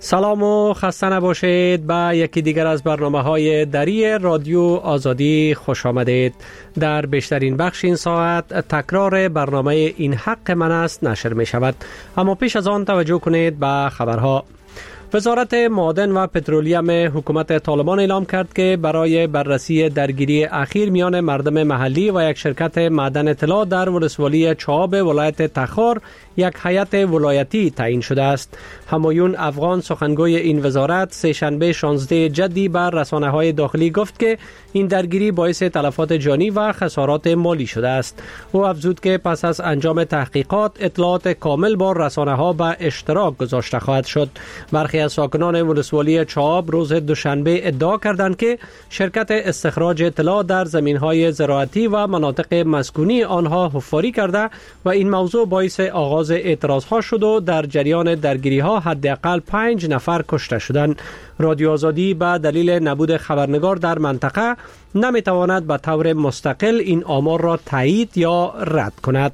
سلام و خسته نباشید. به یکی دیگر از برنامه‌های دری رادیو آزادی خوش آمدید. در بیشترین بخش این ساعت تکرار برنامه این حق من است نشر می شود. اما پیش از آن توجه کنید به خبرها. وزارت معادن و پترولیم حکومت طالبان اعلام کرد که برای بررسی درگیری اخیر میان مردم محلی و یک شرکت معدن طلا در ولسوالی چاب ولایت تخار یک هیئت ولایتی تعیین شده است. همایون افغان سخنگوی این وزارت سه‌شنبه 16 جدی بر رسانه‌های داخلی گفت که این درگیری باعث تلفات جانی و خسارات مالی شده است. او افزود که پس از انجام تحقیقات اطلاعات کامل با رسانه‌ها به اشتراک گذاشته خواهد شد. برخی از ساکنان ولسوالی چاب روز دوشنبه ادعا کردند که شرکت استخراج طلا در زمین‌های زراعتی و مناطق مسکونی آنها حفاری کرده و این موضوع باعث آغاز اعتراضها شد و در جریان درگیری‌ها حداقل 5 نفر کشته شدند. رادیو آزادی به دلیل نبود خبرنگار در منطقه نمی‌تواند به طور مستقل این آمار را تایید یا رد کند.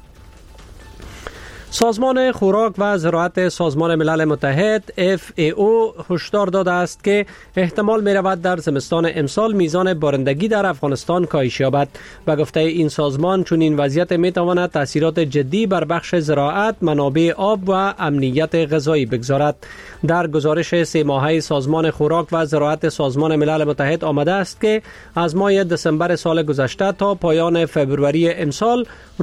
سازمان خوراک و زراعت سازمان ملل متحد FAO هشدار داده است که احتمال می رود در زمستان امسال میزان بارندگی در افغانستان کاهش یابد و گفته این سازمان چون این وضعیت می تواند تاثیرات جدی بر بخش زراعت، منابع آب و امنیت غذایی بگذارد. در گزارش 3 ماهه سازمان خوراک و زراعت سازمان ملل متحد آمده است که از ماه دسامبر سال گذشته تا پایان فبروری امسال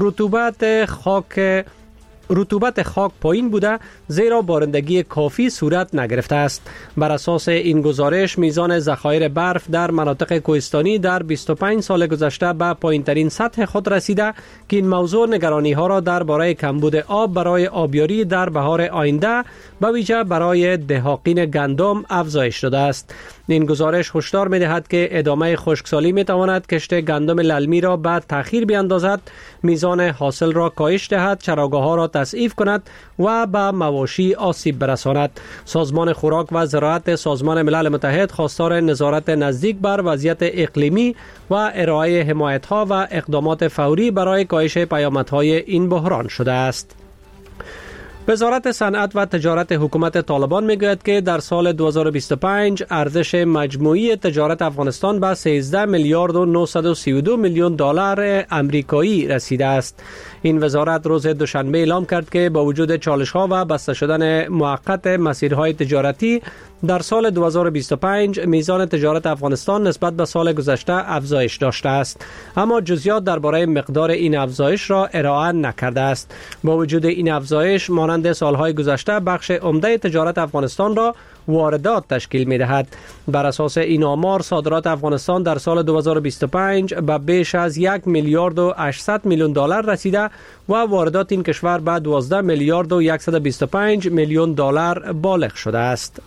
رطوبت خاک پایین بوده زیرا بارندگی کافی صورت نگرفته است. بر اساس این گزارش میزان ذخایر برف در مناطق کوهستانی در 25 سال گذشته به پایینترین سطح خود رسیده که این موضوع نگرانی ها را درباره کمبود آب برای آبیاری در بهار آینده به ویژه برای دهاقین گندم افزایش داده است. این گزارش هشدار می‌دهد که ادامه خشکسالی می‌تواند کشت گندم للمی را به تأخیر بیاندازد، میزان حاصل را کاهش دهد، چراگاه‌ها را تضعیف کند و به مواشی آسیب برساند. سازمان خوراک و زراعت سازمان ملل متحد خواستار نظارت نزدیک بر وضعیت اقلیمی و ارائه حمایت‌ها و اقدامات فوری برای کاهش پیامدهای این بحران شده است. وزارت صنعت و تجارت حکومت طالبان میگوید که در سال 2025 ارزش مجموعی تجارت افغانستان به 13 میلیارد و 932 میلیون دلار آمریکایی رسیده است. این وزارت روز دوشنبه اعلام کرد که با وجود چالش‌ها و بسته شدن موقت مسیرهای تجارتی در سال 2025 میزان تجارت افغانستان نسبت به سال گذشته افزایش داشته است، اما جزئیات درباره مقدار این افزایش را ارائه نکرده است. با وجود این افزایش مانند سالهای گذشته بخش عمده تجارت افغانستان را واردات تشکیل می‌دهد. بر اساس این آمار صادرات افغانستان در سال 2025 به بیش از 1 میلیارد و 800 میلیون دلار رسیده و واردات این کشور به 12 میلیارد و 125 میلیون دلار بالغ شده است.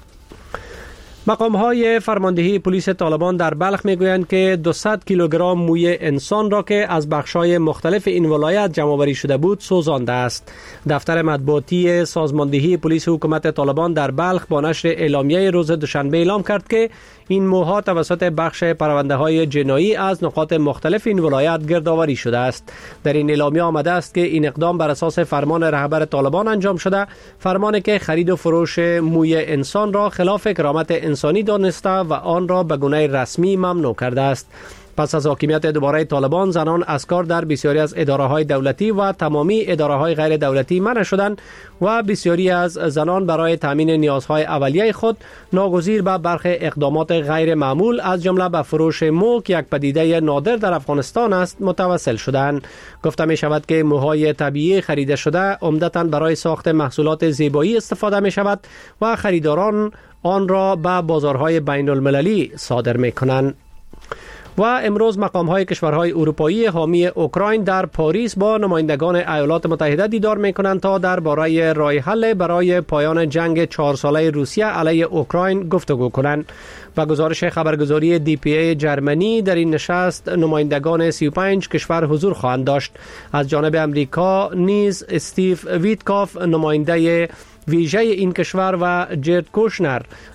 مقام‌های فرماندهی پلیس طالبان در بلخ میگویند که 200 کیلوگرم موی انسان را که از بخش‌های مختلف این ولایت جمع‌آوری شده بود سوزانده است. دفتر مطبوعاتی سازماندهی پلیس حکومت طالبان در بلخ با نشر اعلامیه روز دوشنبه اعلام کرد که این موها توسط بخش پرونده‌های جنایی از نقاط مختلف این ولایت گردآوری شده است. در این اعلامیه آمده است که این اقدام بر اساس فرمان رهبر طالبان انجام شده، فرمانی که خرید و فروش موی انسان را خلاف کرامت انسانی دانسته و آن را به گونه رسمی ممنوع کرده است. پس از حاکمیت دوباره طالبان، زنان از کار در بسیاری از اداره‌های دولتی و تمامی اداره‌های غیر دولتی منع شدند و بسیاری از زنان برای تامین نیازهای اولیه خود ناگزیر به برخی اقدامات غیر معمول از جمله به فروش مو که یک پدیده نادر در افغانستان است متوسل شدند. گفته می شود که موهای طبیعی خریده شده عمدتاً برای ساخت محصولات زیبایی استفاده می شود و خریداران آن را به بازارهای بین المللی صادر می کنند. و امروز مقام‌های کشورهای اروپایی حامی اوکراین در پاریس با نمایندگان ایالات متحده دیدار می‌کنند تا درباره راه حل برای پایان جنگ 4 ساله روسیه علیه اوکراین گفتگو کنند. و گزارش خبرگزاری DPA جرمنی در این نشست نمایندگان 35 کشور حضور خواهند داشت. از جانب امریکا نیز استیو ویتکاف نماینده ویژه این کشور و جرد کوشنر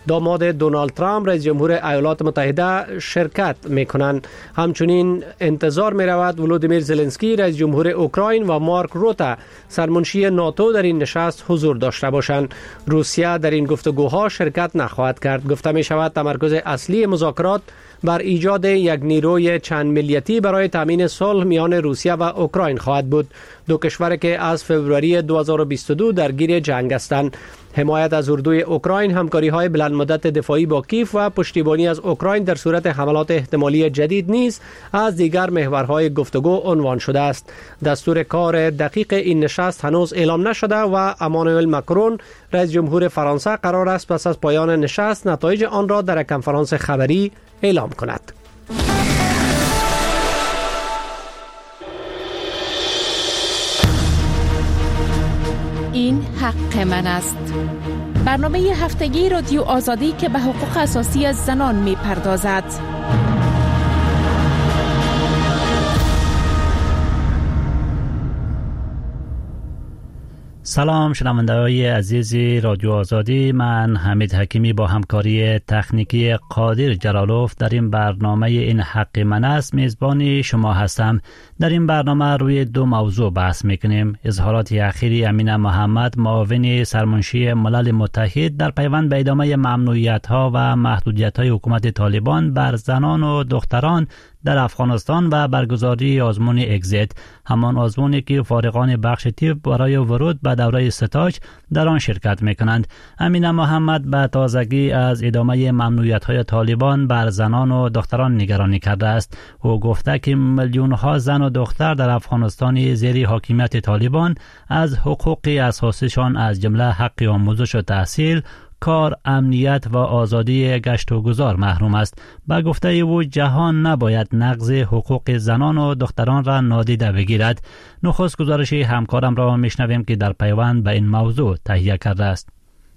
داماد دونالد ترامپ رئیس جمهور ایالات متحده شرکت میکنند. همچنین انتظار می رود ولودیمیر زلنسکی رئیس جمهور اوکراین و مارک روتا سرمنشی ناتو در این نشست حضور داشته باشند. روسیه در این گفتگوها شرکت نخواهد کرد. گفته می شود تمرکز اصلی مذاکرات بر ایجاد یک نیروی چند ملیتی برای تامین صلح میان روسیه و اوکراین خواهد بود. دو کشور که از فوریه 2022 درگیر جنگ هستند. حمایت از اردوی اوکراین، همکاری‌های بلند مدت دفاعی با کیف و پشتیبانی از اوکراین در صورت حملات احتمالی جدید نیز از دیگر محورهای گفتگو عنوان شده است. دستور کار دقیق این نشست هنوز اعلام نشده و امانوئل ماکرون رئیس جمهور فرانسه قرار است پس از پایان نشست نتایج آن را در کنفرانس خبری اعلام کند. این حق من است. برنامه هفتگی رادیو آزادی که به حقوق اساسی زنان می پردازد. سلام شنونده‌های عزیز رادیو آزادی، من حمید حکیمی با همکاری تکنیکی قادر جلالوف در این برنامه این حق من است میزبان شما هستم. در این برنامه روی دو موضوع بحث میکنیم: اظهارات اخیری امین محمد معاون سرمنشی ملل متحد در پیوند به ادامه ممنوعیت‌ها و محدودیت‌های حکومت طالبان بر زنان و دختران در افغانستان و برگزاری آزمون اگزیت، همان آزمونی که فارغان بخش طب برای ورود به دوره ستاج در آن شرکت میکنند. امین محمد به تازگی از ادامه ممنوعیت‌های طالبان بر زنان و دختران نگرانی کرده است. او گفته که میلیون‌ها زن و دختر در افغانستان زیر حاکمیت طالبان از حقوق اساسیشان از جمله حق آموزش و تحصیل، کار، امنیت و آزادی گشت و گذار محروم است. با گفته او جهان نباید نقض حقوق زنان و دختران را نادیده بگیرد. نخست گزارش همکارم را میشنویم که در پیوند به این موضوع تهیه کرده است.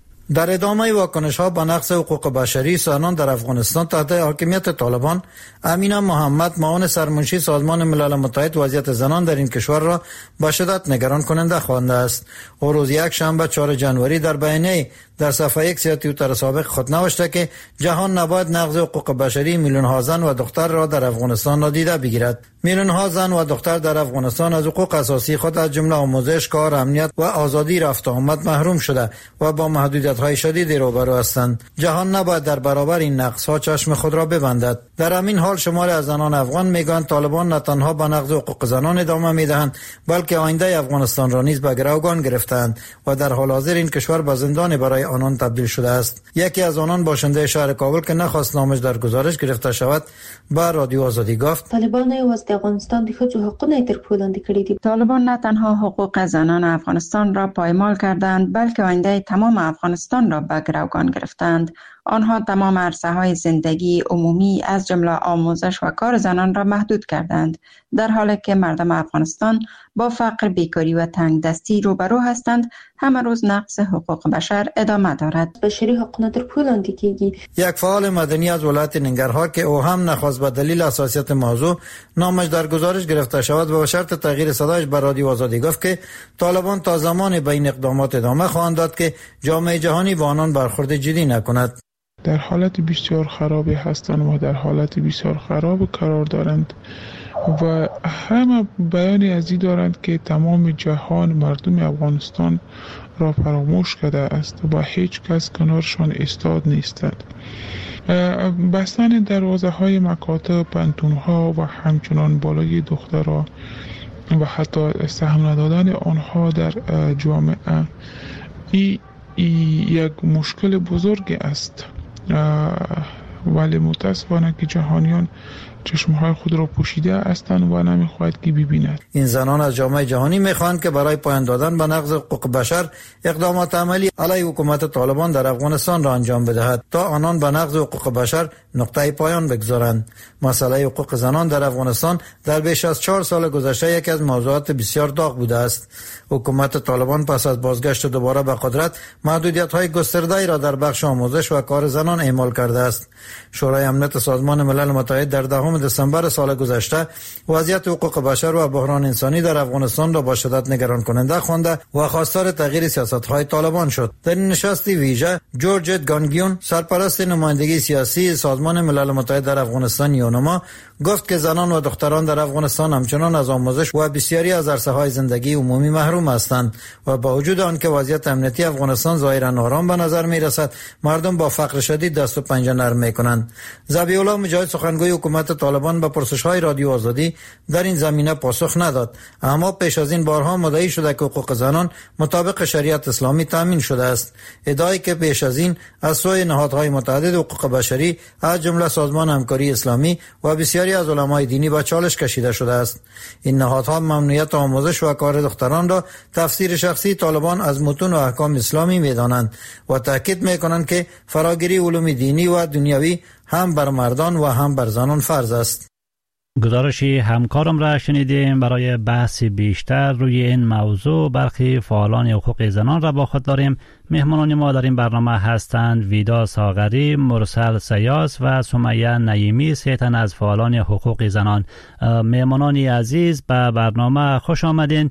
در ادامه واکنش‌ها به نقض حقوق بشری زنان در افغانستان تحت حاکمیت طالبان، امین محمد معاون سرمنشی سازمان ملل متحد وضعیت زنان در این کشور را به شدت نگران کننده خوانده است. او روز یک شنبه 4 جنوری در بیانیه در صفحه X توییتر سابق خود نوشته که جهان نباید نقض حقوق بشری میلیون‌ها زن و دختر را در افغانستان نادیده بگیرد. میلیون‌ها زن و دختر در افغانستان از حقوق اساسی خود از جمله آموزش، کار، امنیت و آزادی رفت و آمد محروم شده و با محدودیت‌های شدید روبرو هستند. جهان نباید در برابر این نقص‌ها چشم خود را ببندد. در همین حال شماری از زنان افغان میگویند طالبان نه تنها به نقض حقوق زنان ادامه میدهند، بلکه آینده افغانستان را نیز به گروگان گرفتند و در حال حاضر این کشور به زندان برای آنان تبدیل شده است. یکی از آنان باشنده شهر کابل که نخواست نامش در گزارش گرفته شود به رادیو آزادی گفت: طالبان یوازې د افغانستان د ښځو حقونه تر پښو لاندې کړي دي. طالبان نه تنها حقوق زنان افغانستان را پایمال کردند، بلکه آینده تمام افغانستان را به گروگان گرفتند. آنها تمام عرصه‌های زندگی عمومی از جمله آموزش و کار زنان را محدود کردند، در حالی که مردم افغانستان با فقر، بیکاری و تنگدستی روبرو هستند. همه روز نقض حقوق بشر ادامه دارد. بشری حقوق در پښو لاندې کیږي. یک فعال مدنی از ولایت ننگرهار که او هم نخواست به دلیل حساسیت موضوع نامش در گزارش گرفته شود و به شرط تغییر صدایش به رادیو آزادی گفت که طالبان تا زمانی به این اقدامات ادامه خواهند داد که جامعه جهانی با آنان برخورد جدی نکند. در حالت بسیار خرابی هستند و در حالت بسیار خراب قرار دارند و همه بیانی از این دارند که تمام جهان مردم افغانستان را فراموش کرده است و هیچ کس کنارشان ایستاد نیستند. بستن دروازه های مکاتب، پانتون‌ها و همچنان بالای دخترها و حتی سهم ندادن آنها در جامعه این یک مشکل بزرگ است، ولی متاسفانه که جهانیان چشمهای خود را پوشیده هستند و نمیخواهد که ببیند. این زنان از جامعه جهانی میخواهند که برای پایان دادن به نقض حقوق بشر اقدامات عملی علیه حکومت طالبان در افغانستان را انجام بدهد تا آنان به نقض حقوق بشر نقطه پایان بگذارند. مسئله حقوق زنان در افغانستان در بیش از 4 سال گذشته یکی از موضوعات بسیار داغ بوده است. حکومت طالبان پس از بازگشت دوباره به قدرت محدودیت‌های گسترده‌ای را در بخش آموزش و کار زنان اعمال کرده است. شورای امنیت سازمان ملل متحد در 10 دسامبر سال گذشته وضعیت حقوق بشر و بحران انسانی در افغانستان را با شدت نگران کننده خوانده و خواستار تغییر سیاست‌های طالبان شد. در این نشست ویژه جورج گانگیون، سرپرست نمایندگی سیاسی سازمان ملل متحد در افغانستان یونما، گفت که زنان و دختران در افغانستان همچنان از آموزش و بسیاری از عرصه‌های زندگی عمومی محروم هستند و با وجود آنکه وضعیت امنیتی افغانستان ظاهراً آرام به نظر می‌رسد، مردم با فقر شدید دست و پنجه نرم می‌کنند. ذبیح الله مجاهد، سخنگوی حکومت طالبان، به پرسش‌های رادیو آزادی در این زمینه پاسخ نداد، اما پیش از این بارها مدعی شده که حقوق زنان مطابق شریعت اسلامی تامین شده است. ادعایی که پیش از این از سوی نهادهای متعدد حقوق بشری از جمله سازمان همکاری اسلامی و بسیاری از علمای دینی به چالش کشیده شده است. این نهادها ممنوعیت آموزش و کار دختران را تفسیر شخصی طالبان از متون و احکام اسلامی می‌دانند و تاکید می‌کنند که فراگیری علوم دینی و دنیوی هم بر مردان و هم بر زنان فرض است. گزارشی همکارم را شنیدیم. برای بحث بیشتر روی این موضوع برخی فعالان حقوق زنان را با خود داریم. مهمانان ما در این برنامه هستند ویدا ساغری، مرسل سیاس و سمیه نعیمی، سه تن از فعالان حقوق زنان. مهمانانی عزیز، به برنامه خوش آمدین.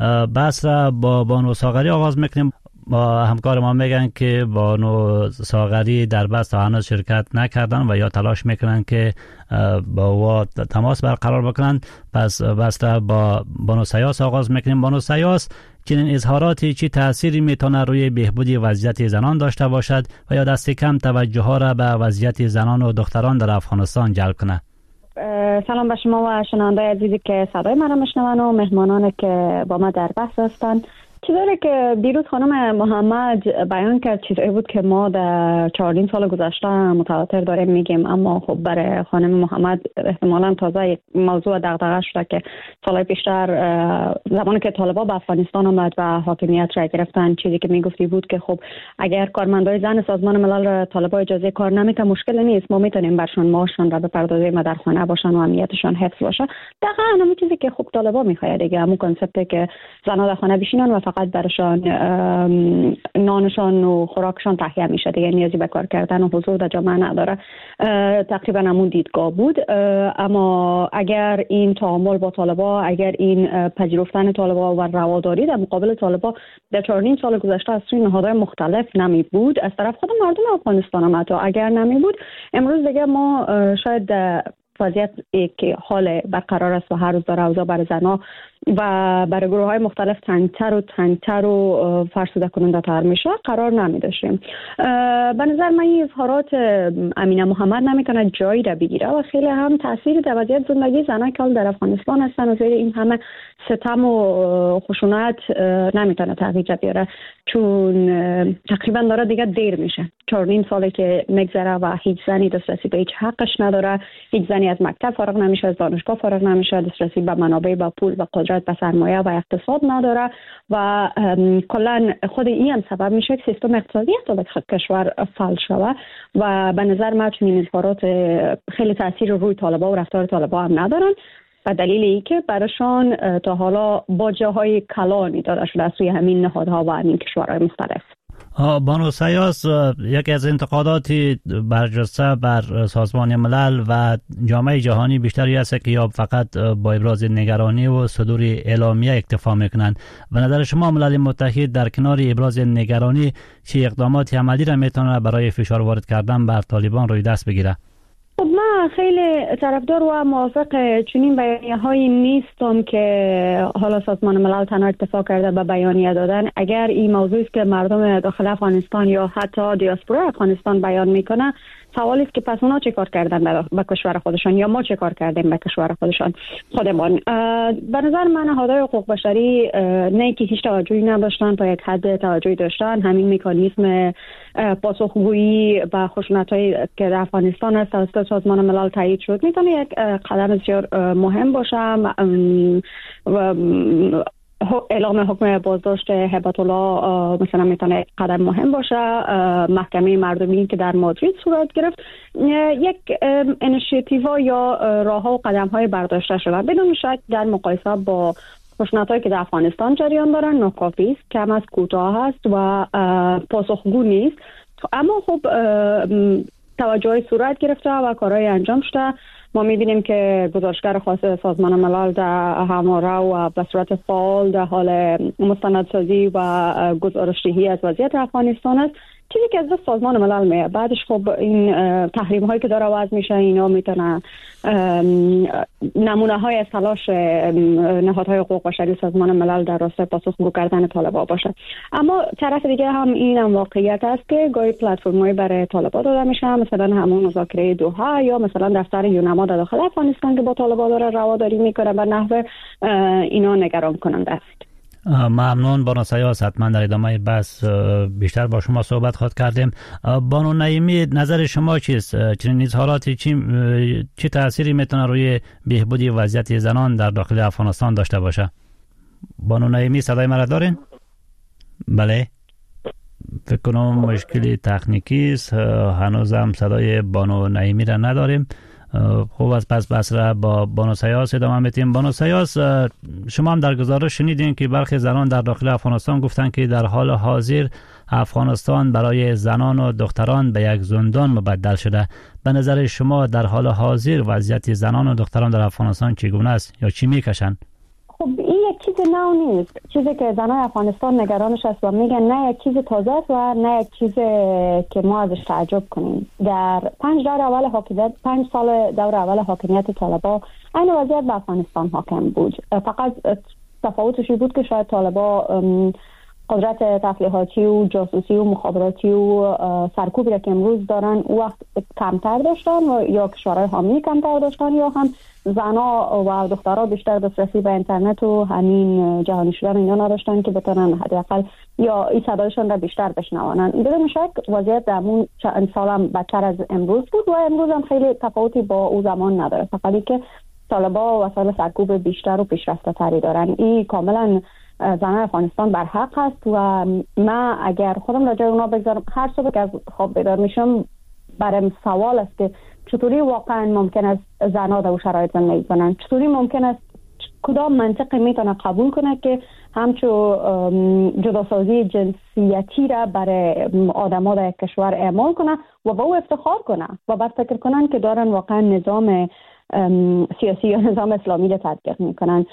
بحث را با بانو ساغری آغاز میکنیم. با همکار ما میگن که بانو ساغری در بحث تا هنوز شرکت نکردن و یا تلاش میکنن که با او تماس برقرار بکنن. پس بحث را با بانو سیاس آغاز میکنیم. بانو سیاس، چنین اظهاراتی چی تأثیری میتونه روی بهبود وضعیت زنان داشته باشد و یا دست کم توجه ها را به وضعیت زنان و دختران در افغانستان جلب کنه؟ سلام به شما و شنونده عزیزی که صدای من را میشنون و مهمانانی که با ما در بحث هستند. چیزی که دیروز خانم محمد بیان کرد چیزی بود که ما در 4 سال گذشته متواتر داریم میگیم، اما خب برای خانم محمد احتمالاً تازه موضوع دغدغه شده که سال پیشتر زمانی که طالبان به افغانستان آمد و حاکمیت را گرفتن، چیزی که میگفتی بود که خب اگر کارمندای زن سازمان ملل را طالبان اجازه کار نمیده مشکل نیست، ما میتونیم برشون معاششون را بپردازیم و در خانه باشن و امنیتشون حفظ باشه. دقیقاً همون چیزی که خب طالبان میخواد دیگه، همون کنسپتی که زنها در خانه بشینن و فقط برشان نانشان و خوراکشان تهیه میشه، دیگه نیازی به کار کردن و حضور در جامعه نداره. تقریبا همون دیدگاه بود. اما اگر این تعامل با طالبان، اگر این پذیرفتن طالبان و رواداری در مقابل طالبان در 4 سال گذشته از سوی نهادهای مختلف نمی بود، از طرف خود مردم افغانستان هم حتی اگر نمی بود، امروز دیگه ما شاید وضعیت که حال برقرار است و هر روز داره اوضاع برای زنها و برای گروه های مختلف تنگتر و فرسوده کننده تر میشه قرار نمی داشتیم. به نظر من این اظهارات امینه محمد نمیتونه جایی را بگیره و خیلی هم تاثیر در وضعیت زندگی زنها که در افغانستان هستن و زیر این همه ستم و خشونت نمیتونه تغییر بیاره، چون تقریبا داره دیگه دیر میشه. 4 ساله که میگذره و هیچ زنی دسترسی به هیچ حقش نداره، هیچ زنی از مکتب فارغ نمیشه، از دانشگاه فارغ نمیشه، دسترسی به منابع، به پول و قدرت، به سرمایه و اقتصاد نداره و کلا خود این هم سبب میشه که سیستم اقتصادی در کشور فلج شود و به نظر من چنین اظهارات خیلی تاثیر روی طالبان و رفتار طالبان هم ندارن و دلیل ای که براشان تا حالا با جاهای کلانی داده شده از سوی همین نهادها و همین کشورهای مختلف. بانو سیاس، یکی از انتقاداتی برجسته بر سازمان ملل و جامعه جهانی بیشتری است که یا فقط با ابراز نگرانی و صدور اعلامیه اکتفا میکنند. و نظر شما ملل متحد در کنار ابراز نگرانی چه اقداماتی عملی را میتونه برای فشار وارد کردن بر طالبان روی دست بگیره؟ خب من خیلی طرفدار و موافق چنین بیانیه‌هایی نیستم که حالا سازمان ملل تنها اکتفا کرده به بیانیه دادن. اگر این موضوعی است که مردم داخل افغانستان یا حتی دیاسپورا افغانستان بیان میکنه، سوالی است که پس اونا چه کار کردن به کشور خودشان یا ما چه کار کردیم به کشور خودمان. به نظر من نهادهای حقوق بشری نه که هیچ توجهی نداشتن، تا یک حد توجهی داشتن. همین مکانیزم پاسخگویی به خشونت‌هایی که در افغانستان است توسط سازمان ملل تایید شد میتونه یک قدم بسیار مهم باشه. اعلام حکم بازداشت هبت الله مثلا میتونه قدم مهم باشه. محکمه مردمی که در مادرید صورت گرفت یک اینیشیتیو یا راه ها و قدم های برداشته شده. بدون شک در مقایسه با خشونت‌هایی که در افغانستان جریان دارن ناکافی است، کم از کوتاه است و پاسخگو نیست. اما خب توجه صورت گرفته و کارهای انجام شده. ما می‌بینیم که گزارشگر خاص سازمان ملل در همواره و به صورت فعال در حال مستندسازی و گزارش‌دهی از وضعیت افغانستان است، چیزی که از سازمان ملل میاد. بعدش خب این تحریم هایی که داره وضع میشه اینا میتونه نمونه های از تلاش نهادهای حقوق بشری سازمان ملل در راستای پاسخگو کردن طالبان باشه. اما طرف دیگه هم این هم واقعیت است که گاهی پلتفرم‌های برای طالبان داده میشه، مثلا همون مذاکره دوحه یا مثلا دفتر یونما در داخل افغانستان که با طالبان داره رواداری میکنه به نحو اینا نگران کننده است. ممنون بانو سیاس. حتما در ادامه بحث بیشتر با شما صحبت خواهد کردیم. بانو نعیمی، نظر شما چیست؟ چنین اظهاراتی چه تأثیری میتونه روی بهبودی وضعیت زنان در داخل افغانستان داشته باشه؟ بانو نعیمی صدای مرا دارین؟ بله، فکر کنم مشکلی تکنیکی است، هنوزم صدای بانو نعیمی را نداریم. خوب است، پس بحث را با بانو سیاس ادامه میدیم. بانو سیاس، شما هم در گزارش شنیدین که برخی زنان در داخل افغانستان گفتن که در حال حاضر افغانستان برای زنان و دختران به یک زندان مبدل شده. به نظر شما در حال حاضر وضعیت زنان و دختران در افغانستان چگونه است یا چی میکشن؟ خب این یک چیز نو نیست، چیزی که زنان افغانستان نگرانش است و میگن نه یک چیز تازه است و نه یک چیز که ما ازش تعجب کنیم. در 5 سال دور اول حاکمیت طالبان این وضعیت به افغانستان حاکم بود. فقط تفاوتش بود که شاید طالبان قدرت تسلیحاتی و جاسوسی و مخابراتی و سرکوبی را که امروز دارن او وقت کمتر داشتن و یا کشورهای حامی کمتر داشتن یا هم زنا و دخترها بیشتر دسترسی به اینترنت و همین جهانی شدن اینا نداشتن که بتونن حداقل یا این صدایشان را بیشتر بشنوانن. بدون شک وضعیت در اون چند سال هم بدتر از امروز بود و امروز هم خیلی تفاوتی با او زمان نداره، فقط که طالبان وسایل سرکوب بیشتر و پیشرفته تری دارن. این کاملا زنان افغانستان بر حق هست و من اگر خودم راجع اونا بگذارم هر صبح که از خواب بیدار میشم برام سوال است که چطوری واقعا ممکن است زنها در شرایط زندگی کنن؟ چطوری ممکن است کدام منطقی میتونه قبول کنه که همچو جداسازی جنسیتی را برای آدم‌ها در یک کشور اعمال کنه و با او افتخار کنه و بعد فکر کنن که دارن واقعا نظام سیاسی یا نظام اسلامی را تطبیق میکنن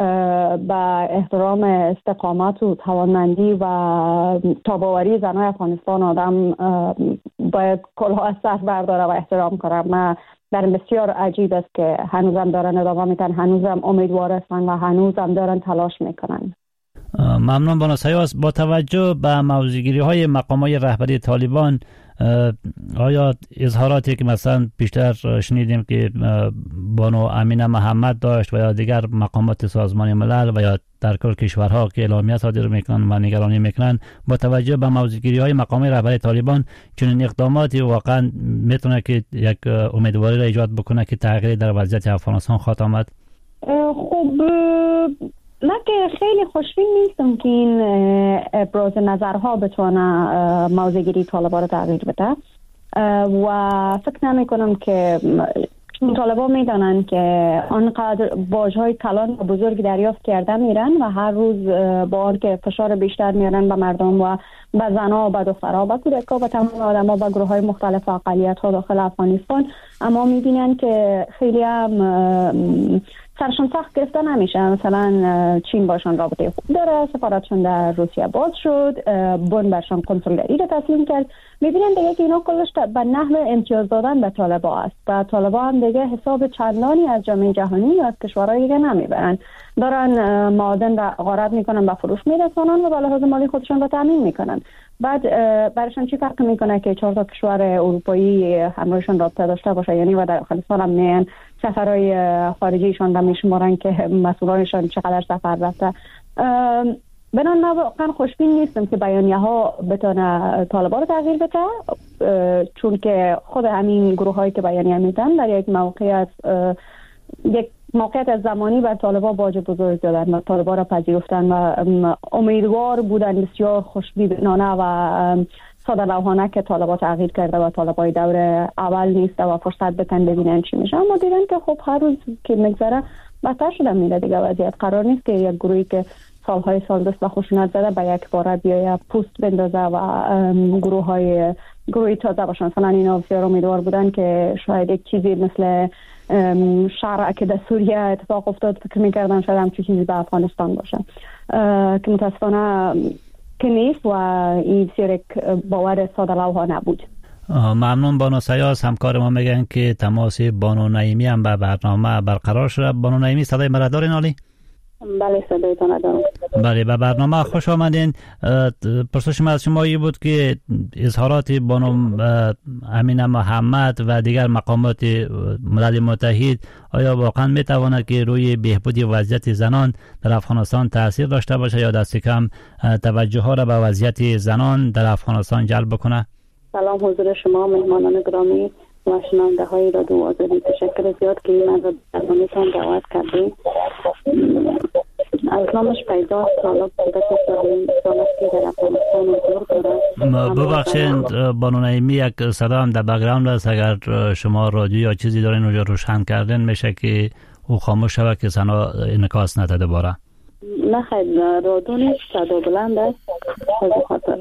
با احترام استقامت و توانمندی و تاباوری زنان افغانستان. آدم باید کلاه از سر برداره و احترام کنه. من برام بسیار عجیب است که هنوزم دارن ادامه میدن، هنوزم امیدوار هستن و هنوزم دارن تلاش میکنن. ممنون بانو سیاس. با توجه به موضوعگیری های مقامات رهبری طالبان، آیا اظهاراتی که مثلا بیشتر شنیدیم که بانو امینه محمد داشت و یا دیگر مقامات سازمان ملل و یا در کل کشورها که اعلامیه صادر میکنن و نگرانی میکنن، با توجه به موضوعگیری های مقامات رهبری طالبان چنین اقداماتی واقعا میتونه که یک امیدواری را ایجاد بکنه که تغییری در وضعیت افغانستان خواهد آمد؟ خب من که خیلی خوشبین نیستم که این ابراز نظرها بتونه موضوعگیری طالبان رو تغییر بده و فکر نمی کنم که طالبان میدانن که آنقدر باجهای کلان و بزرگ دریافت کرده میرن و هر روز با آن که فشار بیشتر میارن به مردم و به زنها و به دخترها و کودکان و تمام آدم‌ها و گروه‌های مختلف و اقلیت‌ها داخل افغانستان، اما میبینن که خیلی هم سرشون سخت گرفته نمیشه. مثلا چین باشون رابطه خوب داره، سفارتشون در روسیه باز شد، بن برشان کنسولگری رو تسلیم کرد. میبینن دیگه که اینا کلش به نحو امتیاز دادن به طالبان است و طالبان هم دیگه حساب چندانی از جامعه جهانی یا از کشورهای دیگه نمیبرن، دارن معادن را غارت میکنن و فروش میرسانن و به لحاظ مالی خودشون رو تامین میکنن. بعد برشان چی فرق میکنه که 4 تا کشور اروپایی همراهشون رابطه داشته باشه، یعنی و در افغانستان هم میان سفرهای خارجیشون رو میشمارن که مسئولانشون چقدر سفر رفته. بنابراین واقعا خوشبین نیستم که بیانیه ها بتونه طالبان رو تغییر بده، چون که خود همین گروه هایی که بیانیه میدن در یک موقعیت یک موقعیت از زمانی بر طالبان باج بزرگ دادن و طالبان را پذیرفتن و امیدوار بودن بسیار خوشبینانه و ساده لوحانه که طالبان تغییر کرده و طالبان دور اول نیست و فرصت بتن ببینن چی میشه. اما دیدن که خب هر روز که میگذره بدتر شده میره دیگه. وضعیت قرار نیست که یک گروهی که سالهای سال دست به خشونت زده به یک باره بیایه پوست بندازه و گروهی تازه باشن. مثلا اینا بسیار امیدوار بودن که شاید یک چیزی مثل شرع که در سوریه اتفاق افتاد فکر میکردن شاید همچون چیزی به افغانستان باشه که متاسفانه که نیست و این بسیار یک باور ساده لوحانه بود. ممنون بانو سیاس. همکار ما میگن که تماس بانو نعیمی هم به برنامه برقرار شده. بانو نعیمی صدای مرا دارین عالی؟ بله صدایتان دارم. بله به برنامه خوش آمدین. پرسش من از شما این بود که اظهارات بانو امینه محمد و دیگر مقامات ملل متحد آیا واقعا میتواند که روی بهبود وضعیت زنان در افغانستان تاثیر داشته باشه یا دست کم توجه ها را به وضعیت زنان در افغانستان جلب بکنه؟ سلام حضور شما مهمانان گرامی و شنونده های رادیو آزادی. تشکر زیاد که من را برنامه‌تان دعوت کردید. از نامش پیدا طالب بوده که سالت که در افغانستان حضور دارد. ببخشید بانو نعیمی یک صدا هم در بک‌گراند است. اگر شما رادیو یا چیزی دارین اونجا روشن کردن میشه که او خاموش شود که صدا انعکاس نده دوباره. نه خیر رادیو نیست، صدا بلند است. خاطر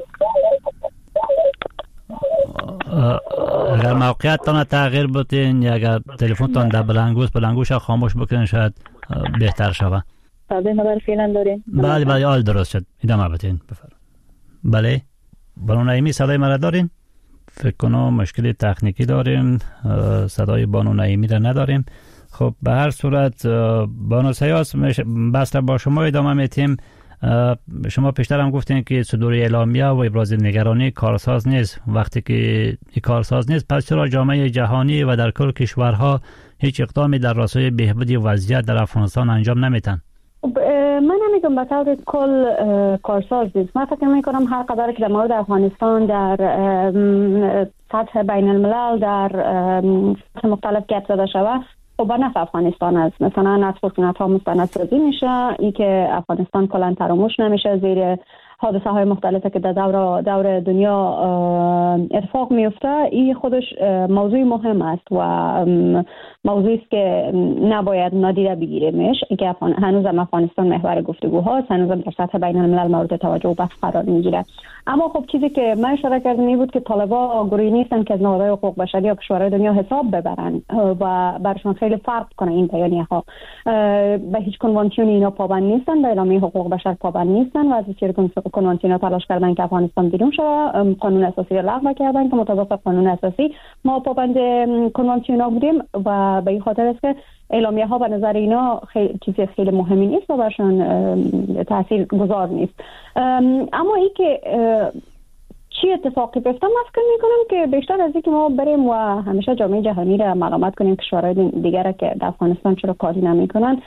اگر موقعیتتان تغییر بتین یا اگر تلفنتان در بلنگوش خاموش بکنین شاید بهتر شود. صدای ما فعلا دارین؟ بله حال درست شد. ادامه بدین بفرمایید. بله بانو نعیمی صدای مرا دارین؟ فکر کنم مشکل تکنیکی داریم، صدای بانو نعیمی را نداریم. خب به هر صورت بانو سیاس بس با شما ادامه میتیم. شما پیشتر هم گفتین که صدور اعلامیه و ابراز نگرانی کارساز نیست. وقتی که این کارساز نیست پس چرا جامعه جهانی و در کل کشورها هیچ اقدامی در راستای بهبود وضعیت در افغانستان انجام نمیتن؟ من نمیگم به طور کل کارساز نیست. من فکر میکنم هر قدر که در مورد افغانستان در سطح بین الملل در سطح مختلف گپ زده شود خب به نفع افغانستان است. مثلا از خشونت ها مستندسازی میشه، این که افغانستان کلا فراموش نمیشه زیر حادثه های مختلفی که در دور دنیا اتفاق میفته. این خودش موضوع مهم است و موضوعی است که نباید نادیده بگیریمش. اینکه هنوز هم افغانستان محور گفتگوهاست، هنوز هم در سطح بین الملل مورد توجه و بحث قرار میگیره. اما خب چیزی که من اشاره کردم این بود که طالبان گروهی نیستن که از نهادهای حقوق بشری یا کشورهای دنیا حساب ببرن و برشون خیلی فرق کنه این بیانیه ها. به هیچ کنوانسیون اینا پابند نیستن، به اعلامیه حقوق بشر پابند نیستن و از چیز کنوانسیون تلاش کردن که افغانستان بیرون شه. قانون اساسی را لغو کردن که مطابق قانون اساسی ما پابند کنوانسیون ها بودیم و به این خاطر است که اعلامیه ها به نظر اینا چیزی خیلی مهمی نیست و برشان تاثیر گذار نیست. اما این که چی اتفاقی بیفته من فکر میکنم که بیشتر از اینکه ما بریم و همیشه جامعه جهانی را ملامت کنیم کشورهای دیگر که در افغانستان چرا کاری نمیکنن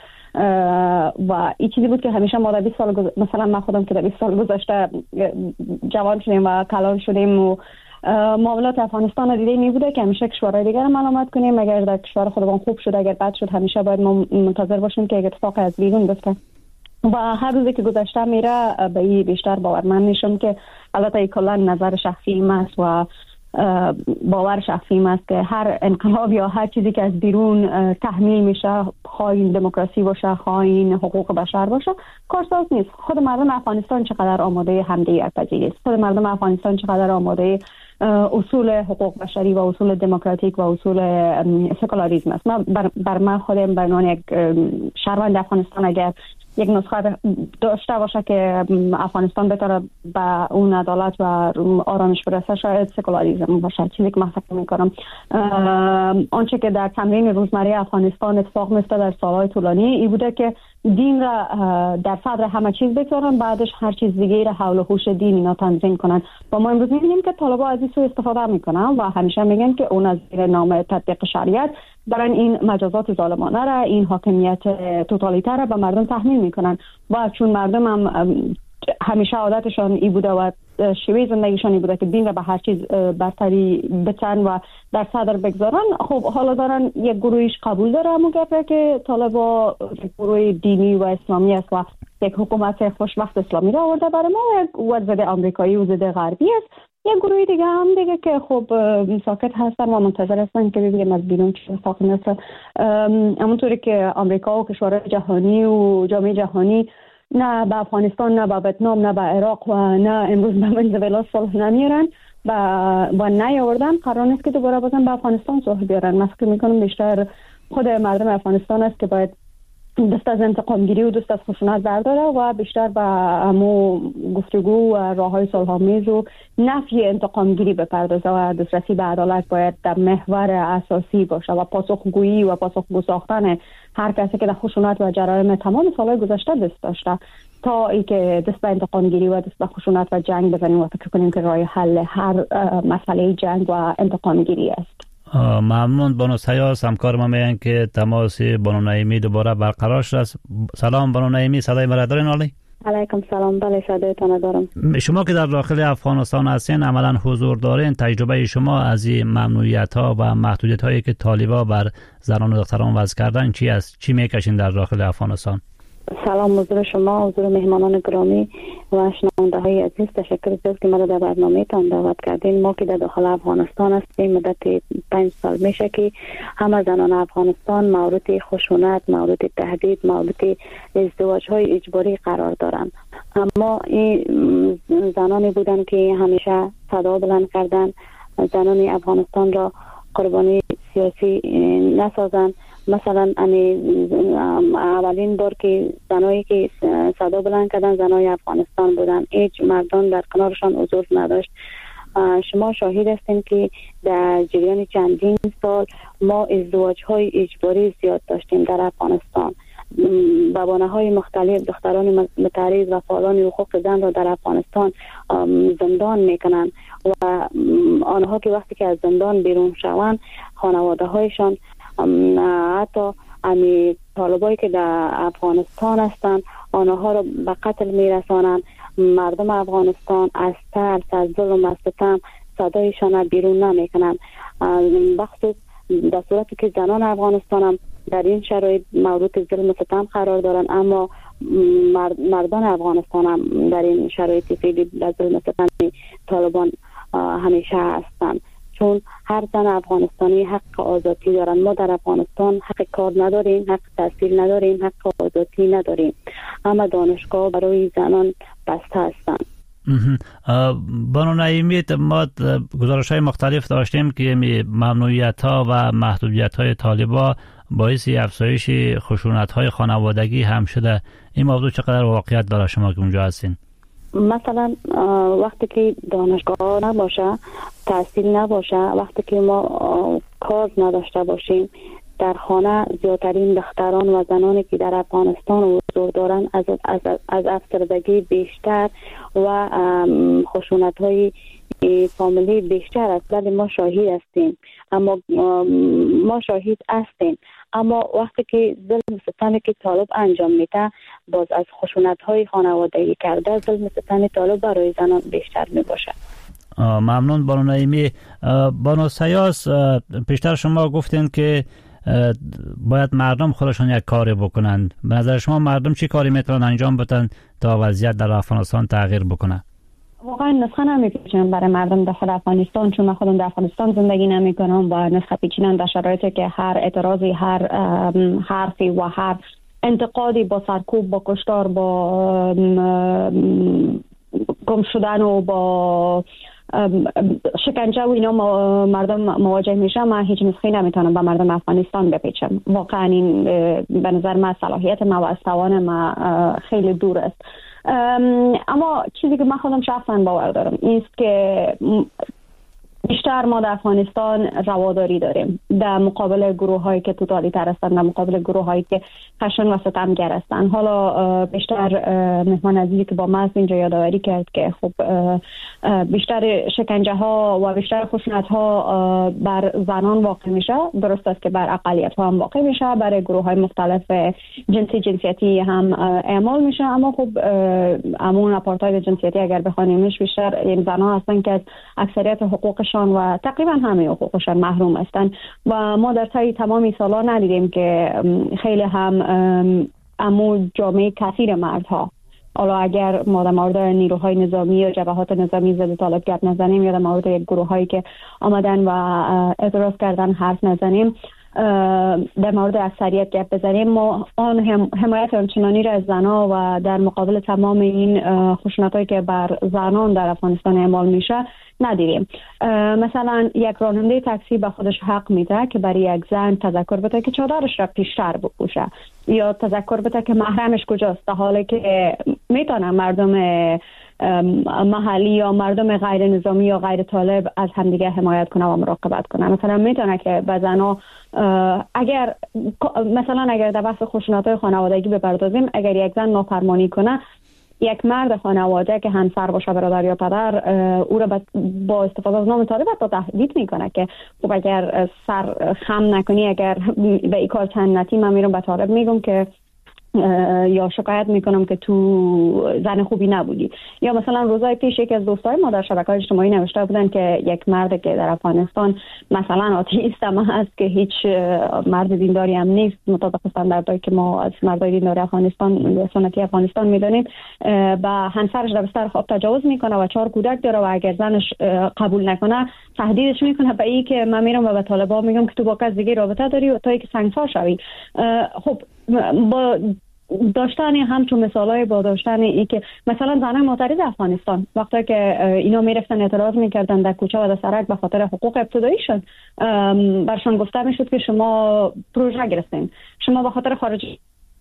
و این چیزی بود که همیشه ما در 20 سال مثلا من خودم که در 20 سال گذشته جوان شدیم و کلان شدیم و معاملات افغانستان رو دیده بوده که همیشه کشورهای دیگر رو ملامت کنیم. اگر در کشور خودمون خوب شد اگر بد شد همیشه باید ما منتظر باشیم که اگه اتفاق از بیرون بیفته و هر روزی که گذشته میره به این بیشتر باورمند میشم که البته این کلا نظر شخصی است و باور شخصی است که هر انقلاب یا هر چیزی که از بیرون تحمیل میشه، خواهی دموکراسی باشه خواهی حقوق بشر باشه، کارساز نیست. خود مردم افغانستان چقدر آماده همدیگر پذیری است، خود مردم افغانستان چقدر آماده اصول حقوق بشری و اصول دموکراتیک و اصول سکولاریسم است. بر من خودم به عنوان یک شهروند افغانستان اگر یک نسخه داشته باشه که افغانستان بتونه به اون عدالت و آرامش برسه شاید سکولاریسم باشه. چیزی که من فکر میکنم آنچه که در تمرین روزمره افغانستان اتفاق میفته در سالهای طولانی این بوده که دین را در صدر همه چیز بگذارن، بعدش هر چیز دیگه را حول و حوش دین اینا تنظیم کنن و ما امروز میبینیم که طالبان از این سو استفاده میکنن و همیشه میگن که اون از زیر نام تطبیق شریعت برای این مجازات ظالمانه را، این حاکمیت توتالیتر را به مردم تحمیل میکنن و چون مردم هم همیشه عادتشان ای بوده و شیوه زندگیشان ای بوده که دین را به هر چیز برتری بتن و در صدر بگذارن. خب حالا دارن یک گروهیش قبول داره همون گفته که طالبا گروه دینی و اسلامی است و یک حکومت خوشبخت اسلامی را آورده برای ما و یک قوت ضد آمریکایی و ضد غربی است. یک گروه دیگه هم دیگه که خب ساکت هستن و منتظر هستن که ببینیم از بیرون چه اتفاقی میفته. همونطوری که آمریکا و کشورهای جهانی و جامعه جهانی نه به افغانستان، نه به ویتنام، نه به عراق و نه امروز به ونزوئلا صلح نمیارن و نیاوردن، قرار نیست که دوباره بازم به افغانستان صلح بیارن. من فکر میکنم بیشتر خود مردم افغانستان است که باید دست از انتقام گیری و دست از خشونت برداره و بیشتر به همو گفتگو و راههای صلح‌آمیز و نفی انتقام گیری بپردازه و دسترسی به عدالت باید در محور اساسی باشه و پاسخگویی و پاسخگو ساختن هر کسی که در خشونت و جرایم تمام سالهای گذشته دست داشته تا ای که دست به انتقام گیری و دست به خشونت و جنگ بزنیم و فکر کنیم که راه حل هر مسئله جنگ و انتقام گیری است. ممنون. بانو سیاس همکار ما میگن که تماس بانو نعیمی دوباره برقرار شد. سلام بانو نعیمی، صدای مرا دارین؟ علیکم سلام. بله صدایتان دارم. شما که در داخل افغانستان هستین عملا حضور دارین، تجربه شما از این ممنوعیت ها و محدودیت هایی که طالبا بر زنان و دختران وضع کردن چی است؟ چی میکشین در داخل افغانستان؟ سلام حضور شما، حضور مهمانان گرامی و شنونده های عزیز، تشکر بسیار که مرا در برنامه تان دعوت کردین. ما که در داخل افغانستان هستیم مدت 5 سال میشه که همه زنان افغانستان مورد خشونت، مورد تهدید، مورد ازدواج های اجباری قرار دارند. اما این زنانی بودن که همیشه صدا بلند کردن زنان افغانستان را قربانی سیاسی نسازن. مثلا اولین بار که زنایی که صدا بلند کردن زنای افغانستان بودن، هیچ مردان در کنارشان حضور نداشت. شما شاهد هستین که در جریان چندین سال ما ازدواج های اجباری زیاد داشتیم در افغانستان. به بهانه‌های مختلف دختران متعرض و فعالان حقوق زن را در افغانستان زندان میکنن و آنها که وقتی که از زندان بیرون شوند خانواده هایشان حتی طالبایی که در افغانستان هستند آنها را به قتل میرسانند. مردم افغانستان از ترس از ظلم و ستم صدایشان بیرون نمیکنند. بخصوص در صورتی که زنان افغانستان هم در این شرایط مورد ظلم و ستم قرار دارند، اما مردان افغانستان هم در این شرایط خیلی در ظلم و ستم طالبان همیشه هستند، چون هر زن افغانستانی حق آزادی دارن. ما در افغانستان حق کار نداریم، حق تحصیل نداریم، حق آزادی نداریم. اما دانشگاه برای زنان بسته هستند. بانو نعیمی، ما گزارش‌های مختلف داشتیم که ممنوعیت‌ها و محدودیت‌های طالبا باعث افزایش خشونت‌های خانوادگی هم شده. این موضوع چقدر واقعیت داره شما که اونجا هستین؟ مثلا وقتی که دانشگاه نباشه، تحصیل نباشه، وقتی که ما کار نداشته باشیم، در خانه زیادترین دختران و زنانی که در افغانستان حضور دارند از افسردگی بیشتر و خشونت‌های فامیلی بیشتر است. ولی ما شاهد هستیم، اما وقتی که ظلم ستم که طالب انجام میده باز از خشونت‌های خانوادگی کرده، ظلم ستم طالب برای زنان بیشتر میباشه. ممنون بانو نعیمی. بانو سیاس، پیشتر شما گفتین که باید مردم خودشون یک کاری بکنن. به نظر شما مردم چی کاری میتونن انجام بدن تا وضعیت در افغانستان تغییر بکنه؟ واقعا نسخه نمی‌پیچونم برای مردم داخل افغانستان، چون من خودم در افغانستان زندگی نمی‌کنم و نسخه پیچیدن در شرایطی که هر اعتراضی، هر حرفی و هر انتقادی با سرکوب، با کشتار، با گم شدن و با شکنجه و اینا مردم مواجه میشه، من هیچ نسخه نمیتونم به مردم افغانستان بپیچم. واقعا این به نظر من صلاحیت ما و از توان ما خیلی دور است. اما چیزی که من خودم شخصا باور دارم این است که بیشتر ما در افغانستان رواداری داریم در مقابل گروه هایی که توتالیتر هستند، در مقابل گروه هایی که خشن و ستمگر هستند. حالا بیشتر مهمان عزیزی که با ما اینجا یادآوری کرد که خب بیشتر شکنجه ها و بیشتر خشونت ها بر زنان واقع میشه. درست است که بر اقلیت ها هم واقع میشه، برای گروه های مختلف جنسیتی هم اعمال میشه، اما خب امون اپارتاید جنسیتی اگر بخوانیمش بیشتر این زنان هستن که از اکثریت حقوقشان و تقریبا همه حقوقشان محروم هستند و ما در طی تمامی سالا ندیدیم که خیلی هم امو جامعه کثیر مردها، حالا اگر ما در مورد نیروهای نظامی یا جبهات نظامی ضد طالب گپ نزنیم یا در مورد یک گروه هایی که آمدن و اعتراض کردن حرف نزنیم، در مورد اکثریت گپ بزنیم، ما آن حمایت آنچنانی را از زنان و در مقابل تمام این خشونت‌هایی که بر زنان در افغانستان اعمال میشه ندیدیم. مثلا یک راننده تاکسی به خودش حق میده که برای یک زن تذکر بده که چادرش را پیشتر بپوشه یا تذکر بده که محرمش کجاست، در حالی که میتونن مردم محلی یا مردم غیر نظامی یا غیر طالب از همدیگه حمایت کنه و مراقبت کنه. مثلا میتونه که به زنا اگر در بحث خشونت‌های خانوادگی بپردازیم، اگر یک زن نافرمانی کنه، یک مرد خانواده که همسر باشه، برادر یا پدر، او را با استفاده از نام طالب حتی تهدید میکنه که خب اگر سر خم نکنی، اگر به این کار چند نتی، من میرم به طالب میگم که یا شکایت میکنم که تو زن خوبی نبودی. یا مثلا روزای پیش یکی از دوستای ما در شبکه‌های اجتماعی نوشته بودن که یک مرد که در افغانستان مثلا آتئیست هم هست که هیچ مرد دینداری هم نیست مطابق استانداردهایی که ما از مردای دینداری افغانستان یا سنتی افغانستان میدونیم، با همسرش در بستر خواب تجاوز میکنه و 4 کودک داره و اگر زنش قبول نکنه تهدیدش میکنه به این که من میرم و به طالبا میگم که تو با کس دیگه رابطه داری و تا اینکه سنگسار شوی. خب با داشتن همچون مثالای با داشتن ای که مثلا زنان معترض افغانستان وقتی که اینا میرفتن اعتراض میکردن در کوچه و در سرک به خاطر حقوق ابتداییشون، برشان گفته میشد که شما پروژه گرفتین، شما به خاطر خارجی.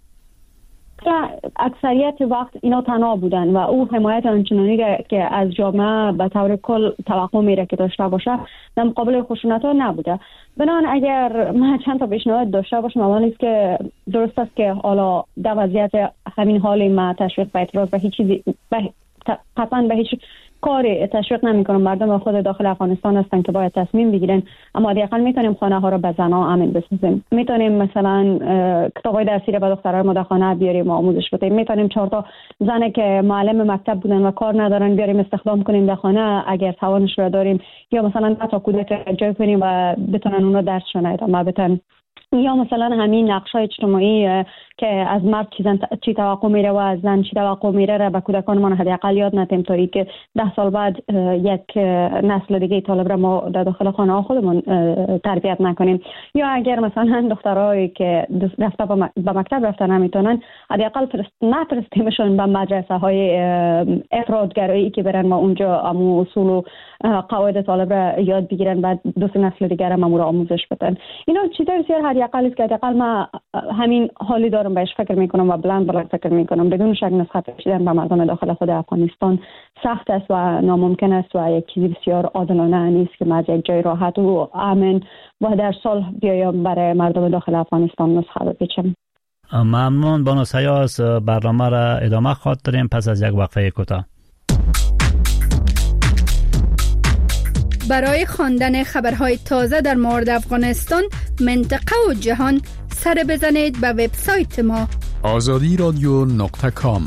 اکثریت وقت اینا تنها بودن و او حمایت آنچنانی که از جامعه به طور کل توقع میره که داشته باشه در مقابل خشونت‌ها نبوده. بنابراین اگر من چند تا پیشنهاد داشته باشم، اول است که درست است که حالا در وضعیت همین حالی ما تشویق به اعتراض به هیچ چیزی قطعاً به هیچ کاری تشویق نمی‌کنم. مردم خود داخل افغانستان هستن که باید تصمیم بگیرن، اما حداقل میتونیم خانه ها رو به زنان امن بسازیم. میتونیم مثلا کتابای درسی رو به دخترای ما در خانه بیاریم و آموزش بدیم. میتونیم 4 تا زنی که معلم مکتب بودن و کار ندارن بیاریم استخدام کنیم در خانه اگر توانش رو داریم، یا مثلا 10 تا کودک جای کنیم و بتونن اون رو درسشون ادامه بدن. یا مثلا همین نقش‌های اجتماعی که از مرد چی توقع میره و از زن چی توقع میره را به کودکانمان حداقل یاد ندیم تا اینکه 10 سال بعد یک نسل دیگه طالب را ما در داخل خانه خودمون تربیت نکنیم. یا اگر مثلا دخترایی که رفته به مکتب رفتن نمیتونن، حداقل نفرستیمشون به مدرسه های افرادگرایی که برن و اونجا امو اصول و قواعد طالب را یاد بگیرن، بعد 2 نسل دیگه را مامور آموزش بدن. اینا چیزای بسیار حداقل است که حداقل ما همین حالی دارم بهش فکر میکنم و بلند فکر میکنم. بدون شک نسخه کشیدن به مردم داخل خود افغانستان سخت است و ناممکن است و یک چیزی بسیار عادلانه نیست که ما از یک جای راحت و امن و در صلح بیایم برای مردم داخل افغانستان نسخه بپیچیم. ممنون بانو سیاس. برنامه را ادامه خواهد داریم پس از یک وقفه کوتاه. برای خواندن خبرهای تازه در مورد افغانستان، منطقه و جهان سر بزنید به وبسایت ما azadiradyo.com.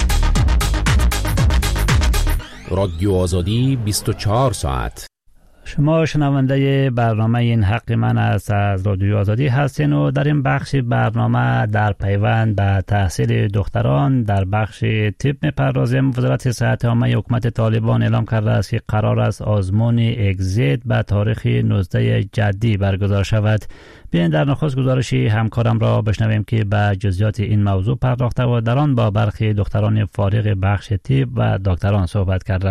رادیو آزادی 24 ساعت. شما شنونده برنامه این حق من است از رادیو آزادی هستین و در این بخش برنامه در پیوند به تحصیل دختران در بخش طب می‌پردازیم. وزارت صحت عامه حکومت طالبان اعلام کرده است که قرار است آزمون اگزیت به تاریخ 19 جدی برگزار شود. بیاین در نخست گزارش همکارم را بشنویم که به جزئیات این موضوع پرداخته و در آن با برخی دختران فارغ بخش طب و دکتران صحبت کرده.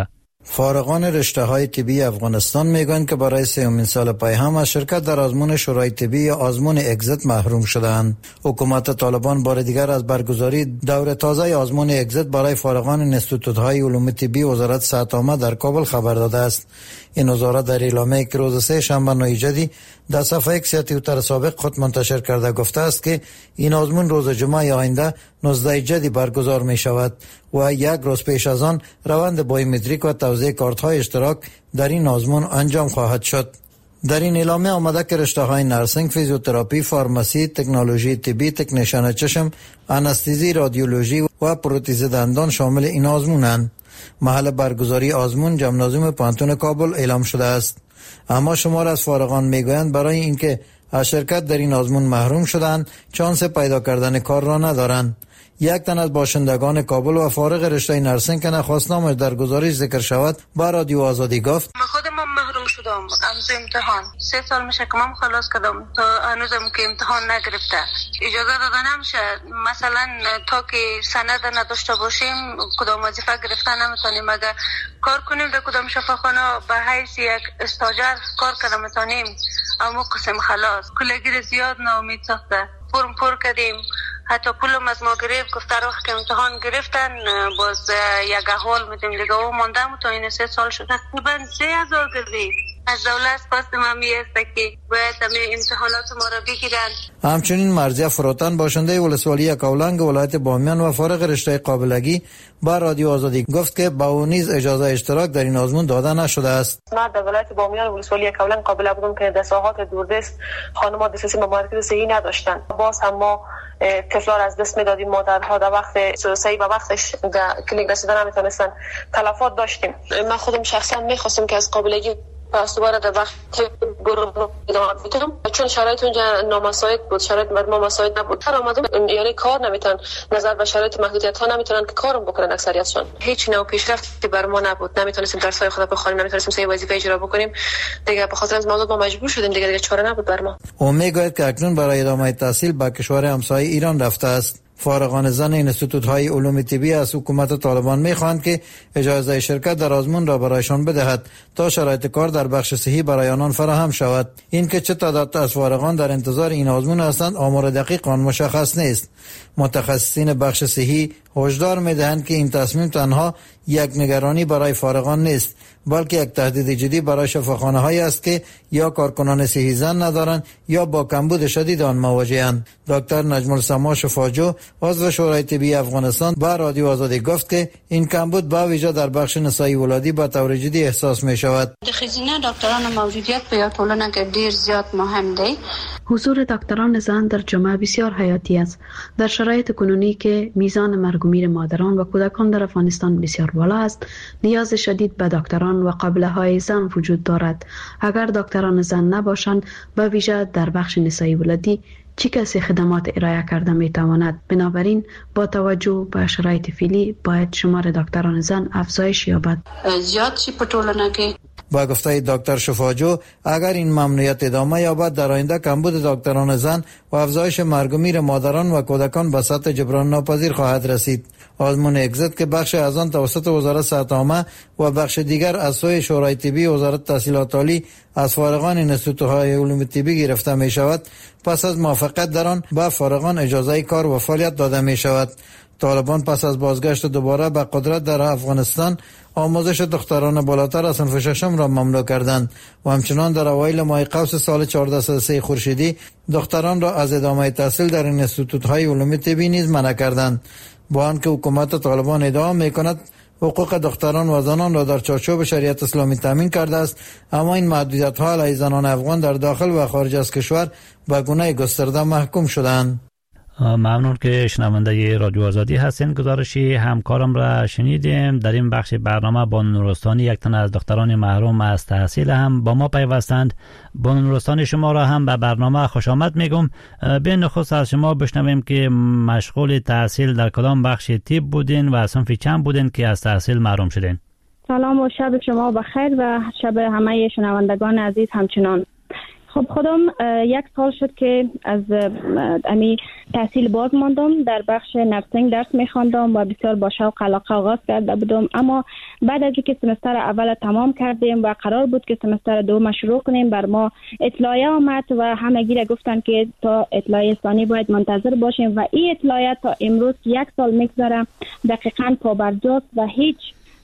فارغان رشته‌های طبی افغانستان میگویند که برای سومین سال پای هم از شرکت در آزمون شورای طبی یا آزمون اگزیت محروم شدند. حکومت طالبان بار دیگر از برگزاری دور تازه آزمون اگزیت برای فارغان انستیتوت‌های علوم طبی وزارت صحت عامه در کابل خبر داده است. این وزارت در اعلامیه‌ای که روز سه شنبه 9 جدی در صفحه اکس توییتر سابق خود منتشر کرده گفته است که این آزمون روز جمعه آینده 19 جدی برگزار می شود و یک روز پیش از آن روند بایومتریک و توزیع کارت‌های اشتراک در این آزمون انجام خواهد شد. در این اعلامیه آمده که رشته‌های نرسینگ، فیزیوتراپی، فارماسی، تکنولوژی طبی، تکنیشن چشم، آنستزی، رادیولوژی و پروتز دندان شامل این آزمونند. محل برگزاری آزمون ژیمنازیوم پانتون کابل اعلام شده است. اما شمار از فارغان میگویند برای اینکه از شرکت در این آزمون محروم شدند چانس پیدا کردن کار را ندارند. یک تن از باشندگان کابل و فارغ رشته نرسینگ که نخواستنامش در گزارش ذکر شود با رادیو آزادی گفت: خودم محروم شدم از امتحان. 3 سال میشه که من خلاص کردم تا هنوزم که امتحان نگرفته. اجازه داده نمیشه مثلا تا که سند نداشته باشیم کدام وظیفه گرفته نمیتونیم. اگر کار کنیم در کدام شفاخانه به حیث یک استاجر کار کنیم میتونیم. اما قسم خلاص کلگیر زیاد ناامید ساخته. فرم پر کردیم، حتی پولم از ما گرفت، گفت در وقت که امتحان گرفتن باز یک احوال میدیم دیگه و ماندم تا این 3 سال شد. تقریبا 3000 گردید. از دولت خواستم همیسته که باید همه امتحانات ما را بگیرن. همچنین مرضیه فروتن باشنده ولسوالی کولنگ ولایت بامیان و فارغ رشته قابلگی با رادیو آزادی گفت که با او نیز اجازه اشتراک در این آزمون داده نشده است. من در ولایت بامیان ولسوالی کولنگ قابل بودم که در ساحات دوردست خانم‌ها دسترسی به مراکز صحی نداشتند. باز هم ما طفلان از دست میدادیم، مادرها در وقت صحیح به وقتش در کلینیک رسیدن نمیتونستن، تلفات داشتیم. من خودم شخصا میخواستم که از قابلگی پس دوباره در وقت گروه ادامه بدم چون شرایط اونجا نامساعد بود، شرایط مردم مساعد نبود. هر آمدم یعنی کار نمیتونن، نظر به شرایط محدودیت ها نمیتونن که کارم بکنن. اکثریتشون هیچ نوع پیشرفتی بر ما نبود، نمیتونستیم درسای خود بخونیم، نمیتونستیم سه وظیفه اجرا بکنیم. دیگه به خاطر از موضوع ما مجبور شدیم، دیگه چاره نبود بر ما. او میگوید که اکنون برای ادامه تحصیل به کشور همسایه ایران رفته است. فارغان زن انستیتوت‌های علوم طبی از حکومت طالبان می‌خواهند که اجازه شرکت در آزمون را برایشان بدهد تا شرایط کار در بخش صحی برای آنان فراهم شود. اینکه چه تعداد از فارغان در انتظار این آزمون هستند آمار دقیق آن مشخص نیست. متخصصین بخش صحی هشدار می‌دهند که این تصمیم تنها یک نگرانی برای فارغان نیست، بلکه یک تهدید جدی برای شفاخانه‌هایی است که یا کارکنان صحی زن ندارند یا با کمبود شدید آن مواجه‌اند. دکتر نجم السما شفاجو عضو شورای طبی افغانستان با رادیو آزادی گفت که این کمبود با ویژه در بخش نسایی ولادی با طور جدی احساس می شود. د ښځینه ډاکټرانو موجودیت په یو ټولنه کې ډیر زیات مهم دی. حضور دکتران زن در جامعه بسیار حیاتی است. در شرایط کنونی که میزان مرگ و میر مادران و کودکان در افغانستان بسیار بالا است، نیاز شدید به دکتران و قابله‌های زن وجود دارد. اگر دکتران زن نباشند، به ویژه در بخش نسایی ولادی، چه کسی خدمات ارائه کرده می تواند؟ بنابراین با توجه به شرایط فعلی باید شمار دکتران زن افزایش یابد. زیاد چی په ټولنه کې با گفته دکتر شفاجو اگر این ممنوعیت ادامه یابد در آینده کمبود دکتران زن و افزایش مرگ و میر مادران و کودکان به سطح جبران ناپذیر خواهد رسید. آزمون اگزیت که بخش از آن توسط وزارت صحت عامه و بخش دیگر از سوی شورای طبی وزارت تحصیلات عالی از فارغان انستیتوت‌های علوم طبی گرفته می شود، پس از موافقت در آن به فارغان اجازه کار و فعالیت داده می شود. طالبان پس از بازگشت دوباره به قدرت در افغانستان آموزش دختران بالاتر از صنف ششم را ممنوع کردند و همچنان در اوایل ماه قوس سال 1403 خورشیدی دختران را از ادامه تحصیل در انستیتوت‌های علوم طبی نیز منع کردند. با آنکه حکومت طالبان ادعا می‌کند حقوق دختران و زنان را در چارچوب شریعت اسلامی تامین کرده است، اما این محدودیت‌ها علیه زنان افغان در داخل و خارج از کشور به گونه گسترده محکوم شدند. ممنون که شنونده رادیو آزادی هستین. گزارشی همکارم را شنیدیم. در این بخش برنامه بانو نورستانی، یک تن از دختران محروم از تحصیل، هم با ما پیوستند. بانو نورستانی شما را هم به برنامه خوش آمد میگم. به نخست از شما بشنویم که مشغول تحصیل در کدام بخش طب بودین و صنف چند بودین که از تحصیل محروم شدین؟ سلام و شب شما بخیر و شب همه شنوندگان عزیز همچنان. خب خودم 1 سال شد که از امی تحصیل باز ماندم. در بخش نرسینگ درس میخواندم و بسیار با شوق علاقه آغاز کرده بودم، اما بعد از اینکه سمستر اول تمام کردیم و قرار بود که سمستر دوم شروع کنیم، بر ما اطلاعیه آمد و همگی را گفتن که تا اطلاعیه ثانی باید منتظر باشیم و این اطلاعیه تا امروز 1 سال میگذره دقیقاً پابرجاست و هیچ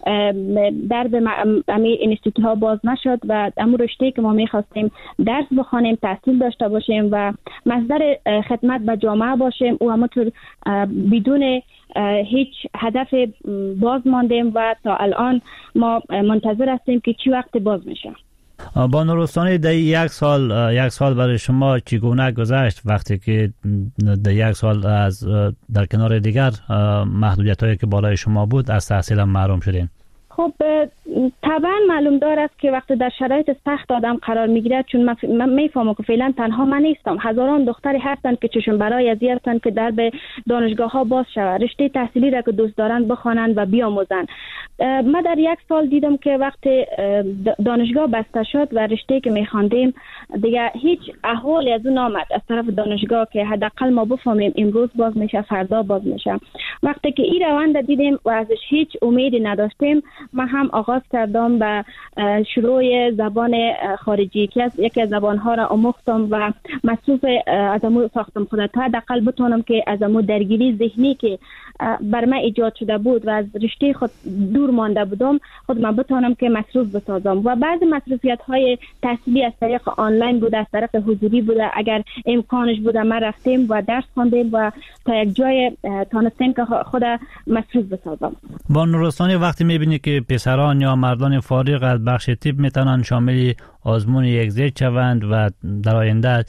درب امی اینستیتوت ها باز نشد و امو رشته که ما میخواستیم درس بخوانیم، تحصیل داشته باشیم و مصدر خدمت به جامعه باشیم و همونطور بدون هیچ هدف باز ماندیم و تا الان ما منتظر هستیم که چی وقت باز میشه. بانو رستانی، در 1 سال برای شما چگونه گذشت وقتی که در 1 سال از در کنار دیگر محدودیت‌هایی که بالای شما بود از تحصیل محروم شدین؟ خب طبعا معلوم دار است که وقتی در شرایط سخت آدم قرار میگیره، چون من میفهمم که فعلا تنها من نیستم، هزاران دختری هستند که چشم برای ازی هستند که در به دانشگاه ها باز شود، رشته تحصیلی را که دوست دارند بخوانند و بیاموزند. ما در 1 سال دیدم که وقتی دانشگاه بسته شد و رشته که میخواندیم دیگه هیچ احوالی از اون آمد از طرف دانشگاه که حداقل ما بفهمیم امروز باز میشه، فردا باز میشه. وقتی که این روند دیدیم و ازش هیچ امیدی نداشتیم، من هم آغاز کردم به شروع زبان خارجی که یکی از زبانها را آموختم و مصروف از امو ساختم خودم تا حداقل بتونم که از امو درگیری ذهنی که بر من ایجاد شده بود و از رشته خود دور مانده بودم خود من بتونم که مصروف بسازم و بعض مصروفیت های تحصیلی از طریق آنلاین بوده، از طریق حضوری بوده، اگر امکانش بوده ما رفتیم و درس خواندیم و تا یک جای تانستیم که خود مصروف بسازم. بانو رستانی، وقتی میبینی که پسران یا مردان فارغ از بخش طب میتونن شامل آزمون یک شوند و در آینده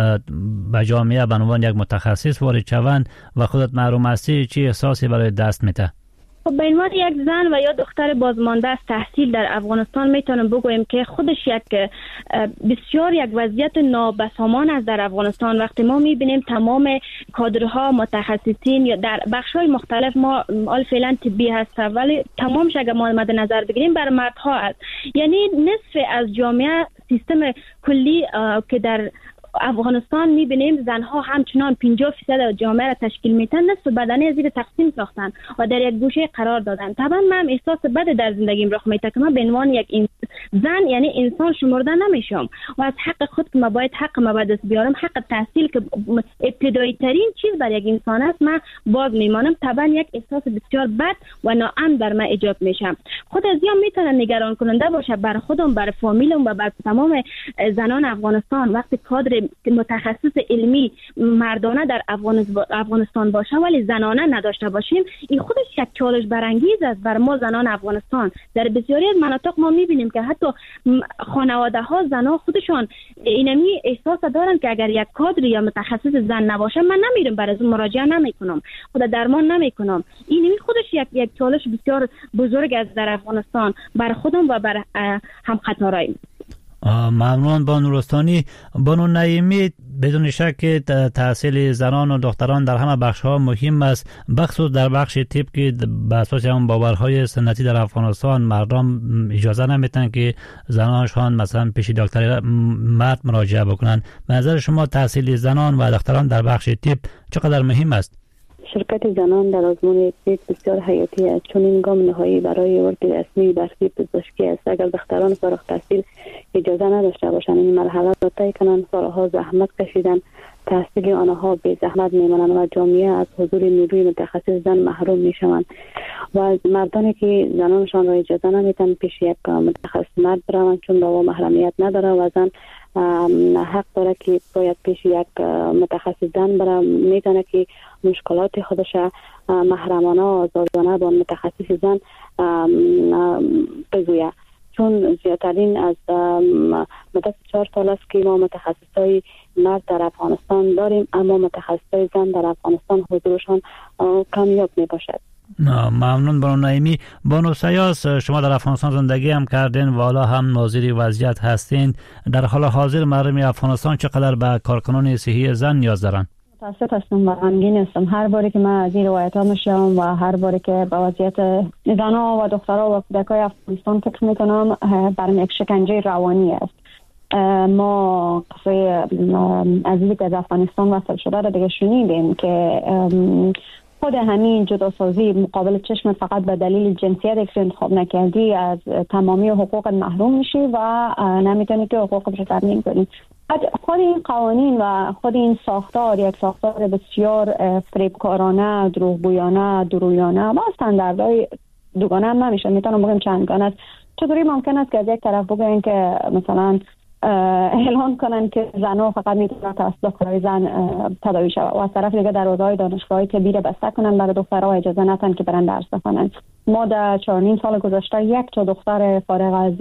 به جامعه به عنوان یک متخصص وارد شوند و خودت محروم هستی، چی احساسی برای دست میده؟ خب به عنوان یک زن و یا دختر بازمانده از تحصیل در افغانستان میتونم بگویم که خودش یک بسیار یک وضعیت نابسامان است در افغانستان. وقتی ما میبینیم تمام کادرها متخصصین یا در بخش‌های مختلف، ما فعلا طبی هست ولی تمامش اگر ما مد نظر بگیریم بر مردها است، یعنی نصف از جامعه سیستم کلی که در افغانستان میبینیم زنها همچنان 50% از جامعه را تشکیل میتن، نصف بدنه از زیر تقسیم ساختن و در یک گوشه قرار دادن. طبعا من احساس بد در زندگیم رخ میده که من به عنوان یک زن یعنی انسان شمرده نمیشم و از حق خود که من باید حق ما به دست بیارم، حق تحصیل که ابتدایی ترین چیز برای یک انسان است، من باز میمانم. طبعا یک احساس بسیار بد و ناامن در من ایجاد میشه. خود از یا میتونه نگران کننده باشه بر خودم، بر فامیلم و بر تمام زنان افغانستان وقتی کادر متخصص علمی مردانه در افغانستان باشه ولی زنانه نداشته باشیم، این خودش یک چالش برانگیز است بر ما زنان افغانستان. در بسیاری از مناطق ما میبینیم که حتی خانواده ها زنها خودشان اینمی احساس دارن که اگر یک کادر یا متخصص زن نباشه من نمیرم برای اون مراجعه نمیکنم، خود درمان نمیکنم. اینمی خودش یک چالش بسیار بزرگ است در افغانستان بر خودم و بر همخطرایم. ممنون بانو رستانی. بانو نعیمی، بدون شک تحصیل زنان و دختران در همه بخش‌ها مهم است، بخصوص در بخش طب که به اساس اون باورهای سنتی در افغانستان مردم اجازه نمیتن که زنانشان مثلا پیش دکتر مرد مراجعه بکنن. به نظر شما تحصیل زنان و دختران در بخش طب چقدر مهم است؟ شرکت زنان در آزمون طب بسیار حیاتی است، چون این گام نهایی برای ورود رسمی در طب پزشکی است. اگر دختران فارغ التحصیل اجازه نداشته باشند این مرحله را طی کنند، سالها زحمت کشیدن، تحصیل آنها به زحمت میمانند و جامعه از حضور نیروی متخصص زن محروم میشوند و مردانی که زنانشان را اجازه نمیدن پیش یک متخصص مرد بروند، چون دعوا محرمیت نداره و زن حق داره که باید پیش یک متخصص زن بره، میدونه که مشکلات خودش محرمانه و آزادانه با متخصص زن بگویه. چون زیادترین از مدت 4 سال است که ما متخصصای مرد در افغانستان داریم، اما متخصصای زن در افغانستان حضورشان کمیاب می باشد. ممنون بانو نعیمی. بانو سیاس، شما در افغانستان زندگی هم کردین و حالا هم ناظر وضعیت هستین. در حال حاضر مردم افغانستان چقدر به کارکنان صحی زن نیاز دارن؟ متاسف هستم و غمگین هستم هر باری که من از این روایت ها میشم و هر باری که به وضعیت زنها و دخترها و کودکای افغانستان فکر میکنم برام یک شکنجه روانی است. ما قصه عزیزی که از افغانستان وصل شده را دیگه شنیدیم که خود همین جداسازی مقابل چشم فقط به دلیل جنسیت که انتخاب نکردی از تمامی حقوق محروم میشی و نمیتونی که حقوق رو تامین کنی. خود این قوانین و خود این ساختار یک ساختار بسیار فریبکارانه، دروغگویانه، درویانه و استانداردهای دوگانه هم نمیشه، میتونم بگم چندگانه است. چطوری ممکن است که از یک طرف بگوین که مثلا اعلان کنن که زنها فقط میتونن توسط دکترای زن تداوی شود و از طرف دیگه دروازه‌های دانشگاه‌های طبی را بسته کنن برای دخترها و اجازه ندن که برن درس بخونن. ما در 4.5 سال گذشته یک تا دختر فارغ از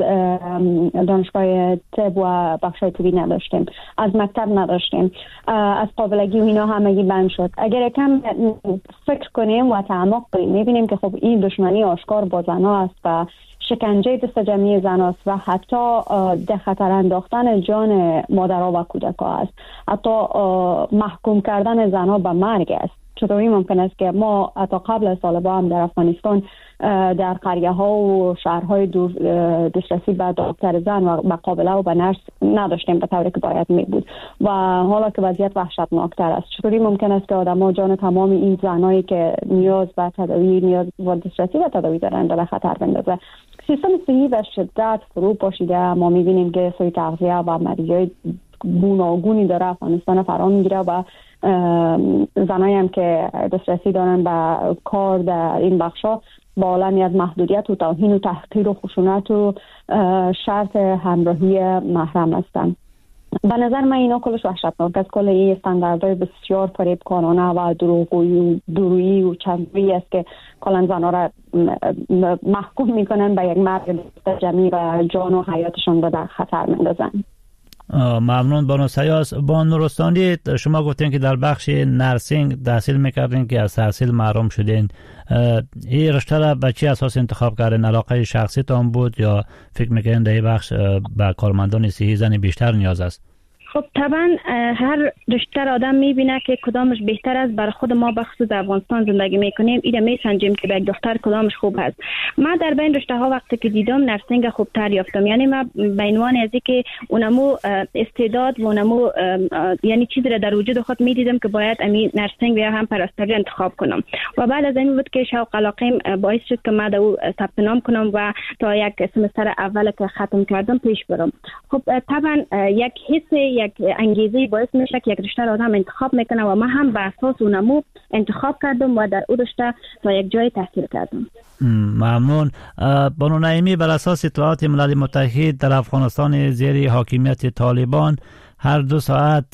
دانشگاه طب و بخش‌های طبی نداشتیم، از مکتب نداشتیم، از قابلگی و اینا همگی بند شد. اگر کم فکر کنیم و تعمق کنیم می‌بینیم که خب این دشمنی آشکار با زن‌ها است و شکنجه دست جمعی زن است و حتی در خطر انداختن جان مادرها و کودک‌ها است، حتی محکوم کردن زن‌ها به مرگ است. چطوری ممکن است که ما حتی قبل از طالبان هم در افغانستان در قریه ها و شهرهای دسترسی به دکتر زن و به قابله و به نرس نداشتیم به طوری که باید می بود و حالا که وضعیت وحشتناکتر است. چطوری ممکن است که آدم‌ها جان تمام این زنایی که نیاز به تداوی، نیاز به دسترسی و تداوی دارند به خطر بندازه؟ سیستم صحی به شدت فرو پاشیده. ما می‌بینیم که سوی تغذیه و مریضای گوناگونی داره افغانستان فرا میگیره و زنایی هم که دسترسی دارن به کار در این بخشا با عالمی از محدودیت و توهین و تحقیر و خشونت و شرط همراهی محرم هستن. به نظر من اینا کلش وحشتناک است. کل این استانداردهای بسیار فریبکارانه و درویی و چندرویی است که کلا زنها را محکوم میکنن به یک مرگ جمعی و جان و حیاتشون را در خطر میندازن. ممنون بانو سیاس. بانو رستانی، شما گفتین که در بخش نرسینگ تحصیل میکردین که از تحصیل محروم شدین. این رشته را به چه اساس انتخاب کردین؟ علاقه شخصی تان بود یا فکر میکنین در این بخش به کارمندان صحی زن بیشتر نیاز است؟ خب طبعا هر رشته آدم میبینه که کدامش بهتر است. برای خود ما به خصوص افغانستان زندگی میکنیم ایده میسنجیم که به یک دختر کدامش خوب است. من در بین رشته ها وقتی که دیدم نرسینگ خوبتر یافتم. یعنی من به عنوان از که اونمو استعداد و اونمو یعنی چیزی را در وجود خود میدیدم که باید امی نرسینگ یا هم پرستاری انتخاب کنم و بعد از این بود که شوق علاقم باعث شد که من دو ثبت نام کنم و تا یک سمستر اول که ختم کردم پیش برم. خب طبعا یک حس یک انگیزه باعث میشه که یک رشته را آدم انتخاب میکنه و من هم به اساس اونمو انتخاب کردم و در اون رشته تا یک جای تحصیل کردم. ممنون. بانو نعیمی، بر اساس اطلاعات ملل متحد در افغانستان زیر حاکمیت طالبان هر 2 ساعت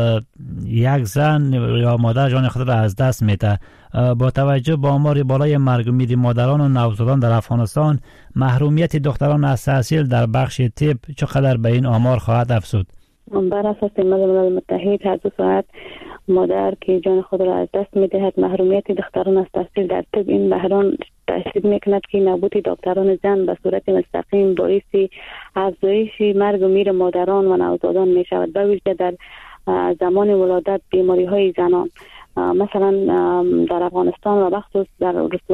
یک زن یا مادر جان خود را از دست میده. با توجه به آمار بالای مرگ و میر مادران و نوزادان در افغانستان، محرومیت دختران از تحصیل در بخش طب چقدر به این آمار خواهد افزود؟ بر اساس ملل متحد هر 2 ساعت مادر که جان خود را از دست می‌دهد. محرومیت دختران از تحصیل در طب این بحران تأثیر می‌کند که نبود دکتران زن به صورت مستقیم باعث افزایش مرگ و میر مادران و نوزادان می‌شود، به ویژه در زمان ولادت بیماری‌های زنان. مثلا در افغانستان و بخصوص در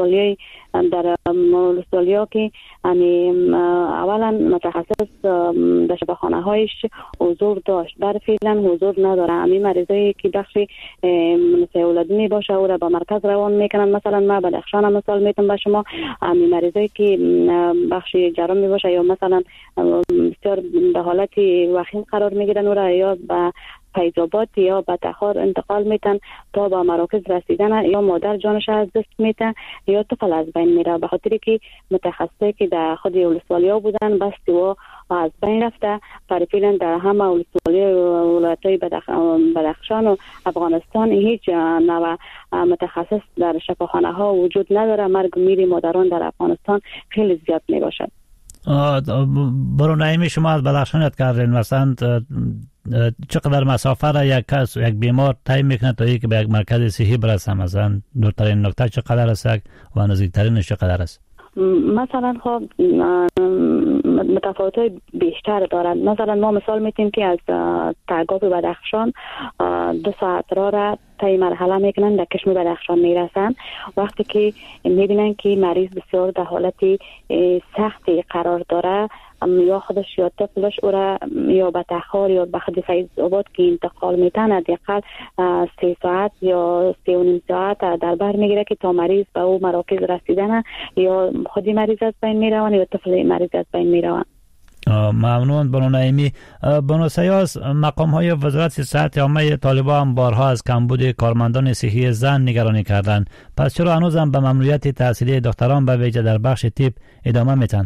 استرالیا که اولا متخصص در شفاخانه‌هایش حضور داشت، در فعلا حضور نداره. همین مریضایی که بخش ولادت باشه او را به مرکز روان میکنن. مثلا ما بدخشان مثال میتونم به شما، همین مریضایی که بخش جراحی باشه یا مثلا بسیار به حالت وخیم قرار میگیرن او را یا به فیض‌آباد یا به تخار انتقال میتن تا به مراکز رسیدن، یا مادر جانش از دست میتن یا طفل از بین میره، به خاطر که متخصصی که در خود ولسوالی‌ها بودن بستی و از بین رفته. فعلا در همه ولایت‌های بدخشان و افغانستان هیچ نوع متخصص در شفاخانه ها وجود نداره. مرگ و میر مادران در افغانستان خیلی زیاد می باشد. برو نعیمی، شما از بدخشان یاد کردین، مثلا چقدر مسافه را یک بیمار طی میکنه تا اینکه به یک مرکز صحی برسه؟ مثلا دورترین نقطه چقدر است و نزدیکترینش چقدر است؟ مثلا خب متفاوت‌های بیشتر دارند. مثلا ما مثال میتیم که از تگاب بدخشان 2 ساعت را طی مرحله میکنن، در کشمیر بدخشان میرسن. وقتی که میبینن که مریض بسیار در حالت سختی قرار داره، یا خودش یا طفلش او را یا به تخار یا به خود فیض آباد که انتقال میتن حداقل 3 ساعت یا 3.5 ساعت در بر میگیره که تا مریض به او مراکز رسیدن یا خودی مریض از بین میروند یا طفل مریض از بین میروند. ممنون بانو نعیمی. بانو سیاس، مقام های وزارت صحت عامه طالبان هم بارها از کمبود کارمندان صحی زن نگرانی کردند. پس چرا هنوز هم به ممنوعیت تحصیلی دختران به ویژه در بخش طب ادامه میتن؟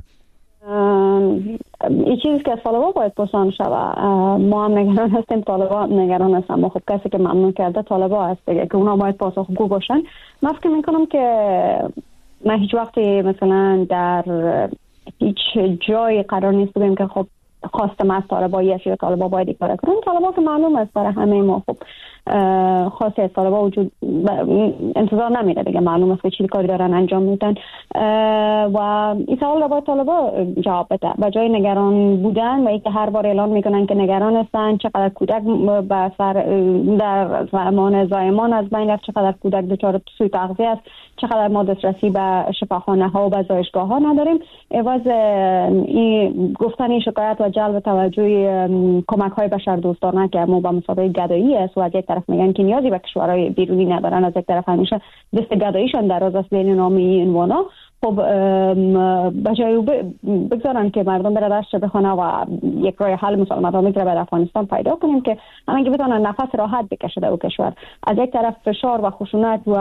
این چیزی که از طالبان باید پرسان شود. ما هم نگران هستیم، طالبان نگران هستن. ما خب کسی که ممنون کرده طالبان هست دیگه که اونا باید پاسخگو باشن. من فکر میکنم که من هیچ وقتی مثلا در هیچ جای قرار نیست بگیم که خب خواستم از طالبان یا طالبان باید این کار کنن. طالبان که معلوم است برای همه ما خب خاصی از طالبان وجود انتظار نمیره دیگه، معلوم است که چی کاری دارن انجام میدن و این سوال رو باید طالبان جواب بده. به جای نگران بودن و اینکه هر بار اعلان میکنن که نگران هستن چقدر کودک به سر در زمان زایمان از بین رفت، چقدر کودک دچار سوء تغذیه است، چقدر ما دسترسی به شفاخانه ها و به زایشگاه ها نداریم. عوض این گفتن این شکایت و جلب توجه کمک های بشردوستانه که ما با مسابقه گدایی است و از یک طرف میگن که نیازی به کشورهای بیرونی ندارن، از یک طرف همیشه دست گداییشان دراز است بین نام این عنوانا. خب بجای بگذارن که مردم بره درس بخونه و یک راه حل مسالمت‌آمیز را به افغانستان پیدا کنیم که همین بتونن نفس راحت بکشه در کشور. از یک طرف فشار و خشونت و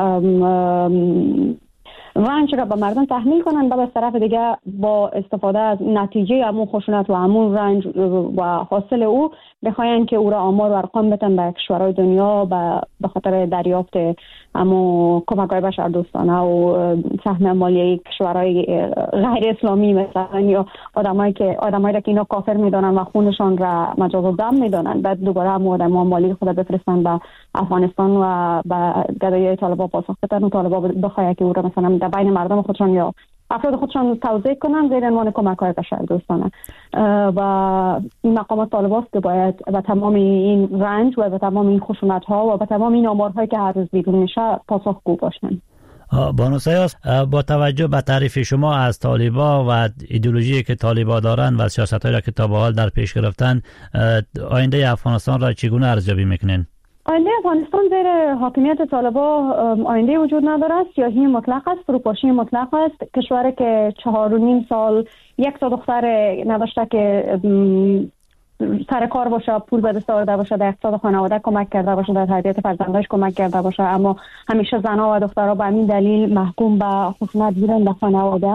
رنج را به مردم تحمیل کنن، بعد از طرف دیگه با استفاده از نتیجه همون خشونت و همون رنج و حاصل او بخواین که او را آمار و ارقام بدن به کشورهای دنیا به خاطر دریافت همون کمک‌های بشردوستانه و سهم مالی کشورهای غیر اسلامی مثلا یا آدمایی را که اینا کافر میدونن و خونشان را مجاز الدم میدونن، بعد دوباره هم آدم‌ها مالی خود بفرستن به افغانستان و به گدایی طالبان پاسخ بدن و طالبان بخواهد که او را مثلا در بین مردم خودشان یا افراد خودشان توزیع کنن زیر عنوان کمک‌های بشردوستانه. و این مقامات طالبان است که باید به تمام این رنج و به تمام این خشونت‌ها و به تمام این آمارهایی که هر روز بیرون میشه پاسخگو باشن. بانو سیاس، با توجه به تعریف شما از طالبان و ایدئولوژی که طالبان دارن و سیاست‌هایی را که تا به حال در پیش گرفتن، آینده افغانستان را چگونه ارزیابی میکنین؟ آینده افغانستان زیر حاکمیت طالبان آینده وجود نداره. سیاهی مطلق است، فروپاشی مطلق است. کشوری که 4.5 سال یک تا دختر نداشته که سر کار باشه، پول به دست آورده باشه، در اقتصاد خانواده کمک کرده باشه، در تربیت فرزنداش کمک کرده باشه، اما همیشه زنها و دخترها به همین دلیل محکوم به خشونت بودن در خانواده.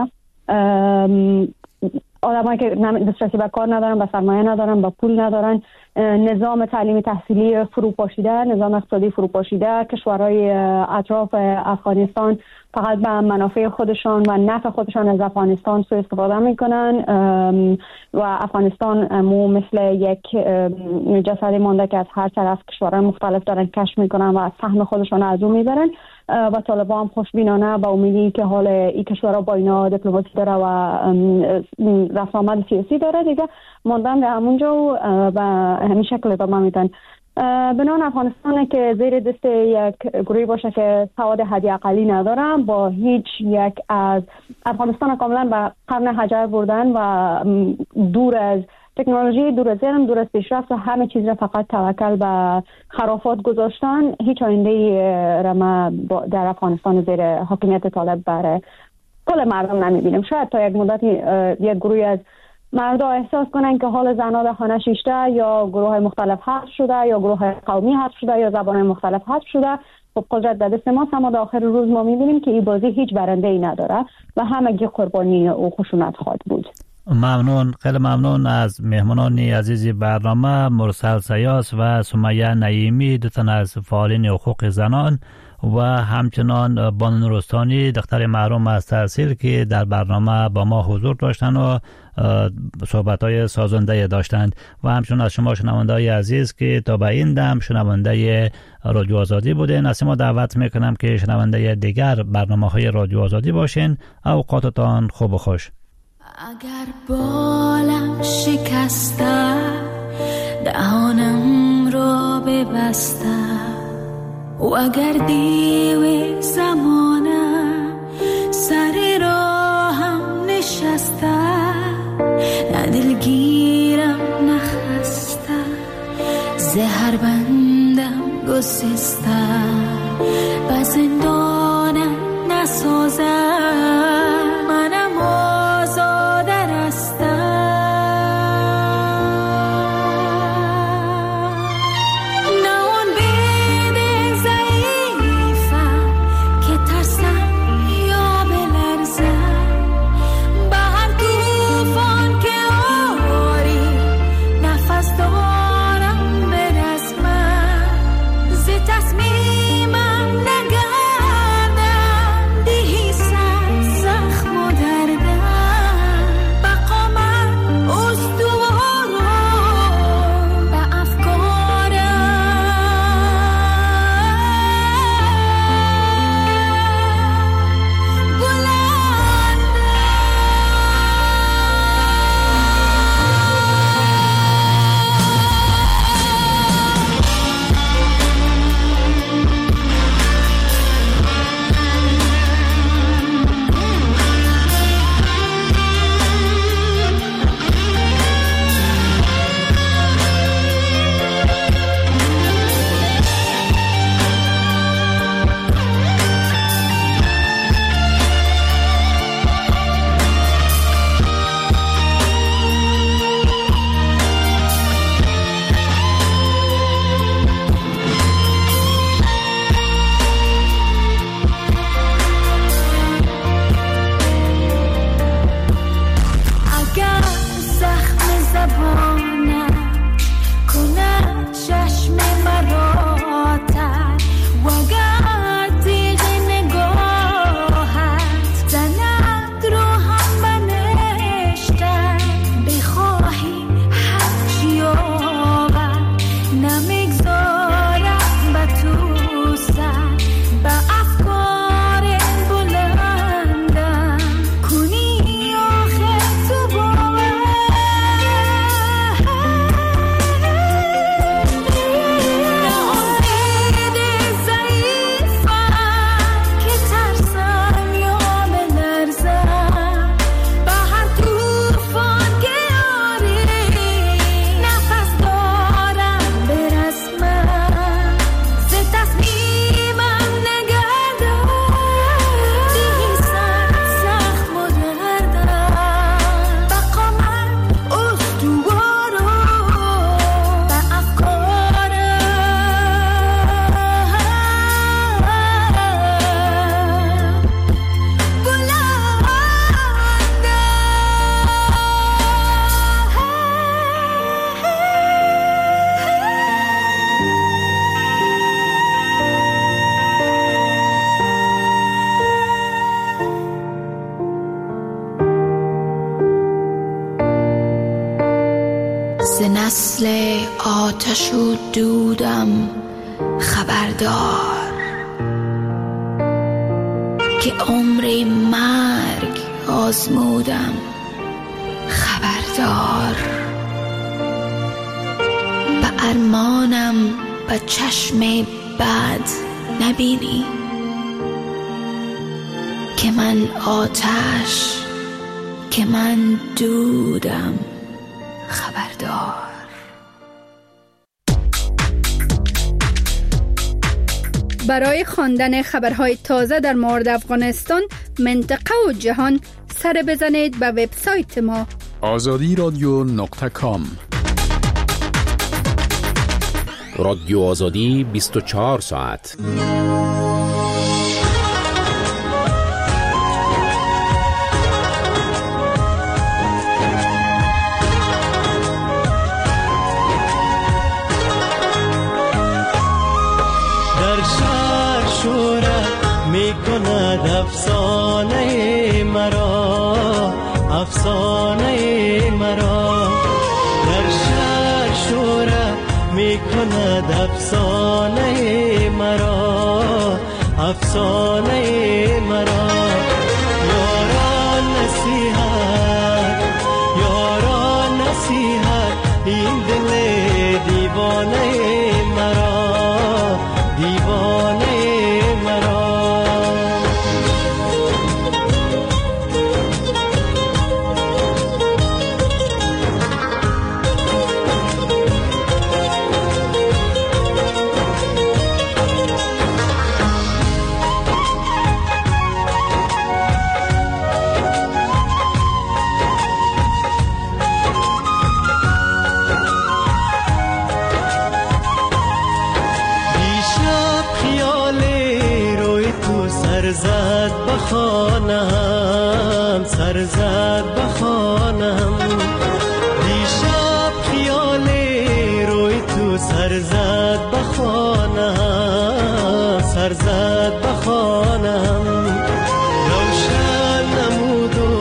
آدمایی که دسترسی به کار ندارن، به سرمایه ندارن، به پول ندارن، نظام تعلیمی تحصیلی فروپاشیده، نظام اقتصادی فروپاشیده، کشورهای اطراف افغانستان فقط به منافع خودشان و نفع خودشان از افغانستان سوء استفاده میکنن و افغانستان مثل یک جسدی مانده که از هر طرف کشورهای مختلف دارن کشف میکنن و سهم خودشان از اون میبرن و طالبان هم خوشبینانه با امیدی که حال این کشورها با اینا دیپلماسی داره و رفت آمد سیاسی داره دیگه ماندن در همونجا و به همین شکل ادامه میدن. بنان افغانستان که زیر دست یک گروهی باشه که سواد حداقلی ندارن، با هیچ یک از افغانستان کاملا به قرن حجر بردن و دور از تکنولوژی، دور از علم، دور از پیشرفت و همه چیز را فقط توکل به خرافات گذاشتن. هیچ آینده را ما در افغانستان زیر حاکمیت طالب بر کل مردم نمیبینیم. شاید تا یک مدتی یک گروهی از مردا احساس کنن که حال زنها در خانه شیشته یا گروه های مختلف حذف شده یا گروه های قومی حذف شده یا زبان های مختلف حذف شده. خب قدرت در دست ماست، اما در آخر روز ما میبینیم که این بازی هیچ برنده ای نداره و همگی قربانی او خشونت خواهد بود. ممنون، خیلی ممنون از مهمانان عزیز برنامه مرسل سیاس و سمیه نعیمی، دو تن از فعالین حقوق زنان و همچنان بانو نورستانی دختر محروم از تحصیل که در برنامه با ما حضور داشتن و صحبت‌های سازنده داشتند و همچنان از شما شنونده‌های عزیز که تا به این دم شنونده رادیو آزادی بودین. از شما دعوت میکنم که شنونده دیگر برنامه‌های رادیو آزادی باشین. اوقاتتان خوب و خوش. اگر بالم شکسته دهانم را ببسته و اگر دیو زمانه سر راهم نشسته سیستم و زندانم نسازم منم آزاده رستم نه اون بده ضعیفم که ترسم یا بلرزم به هر توفان که آری نفس دارم برسمم ز تصمیمم نگردم دیهی سر زخم و دردم بقا من استوارم به اگر زخم زبانم کند چشم مرا تر و اگر تیغ نگاهت زند رو هم بنشتر بخواهی هرچی آور نمیگذارم به تو سر به افکار بلندم کنی آخر تو باور نه امید ضعیفم که ترسم یا بلرزم به هر توفان که آری نفس دارم برسمم ز تصمیمم نگردم دیهی سر زخم و دردم بقا من استوارم به ز نسل آتش و دودم خبردار که عمر مرگ آزمودم خبردار به ارمانم به چشم بد نبینی که من آتش که من دودم خبردار. برای خواندن خبرهای تازه در مورد افغانستان، منطقه و جهان سر بزنید به وبسایت ما azadiradyo.com. رادیو آزادی 24 ساعت. میکند افسانه مرا، افسانه مرا در شهر شورا میکند افسانه مرا، افسانه مرا. یاران نصیحت، یاران نصیحت، این دل دیوانه مرا، دیوانه مرا. زد بخانم، سر زد بخانم. دیشب خیال روی تو سر زد بخانم، سر زد بخانم. روشن نمود و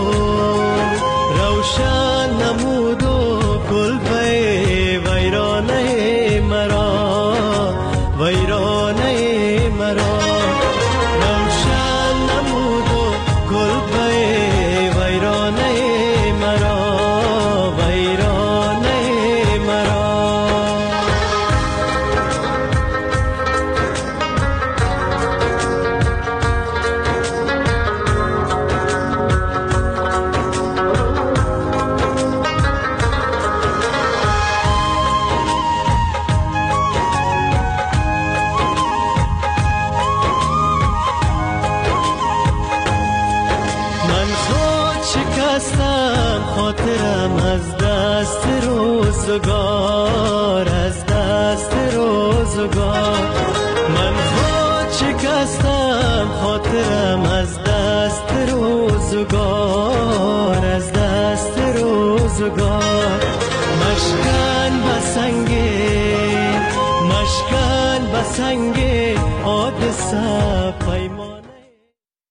روشن نمود و گل به ویرانه مرا، ویرانه مرا. روشن نمود و گل به ویرانه مرا، ویرانه مرا. خاطرم از دست روزگار، از دست روزگار. من خود شکستم خاطرم از دست روزگار.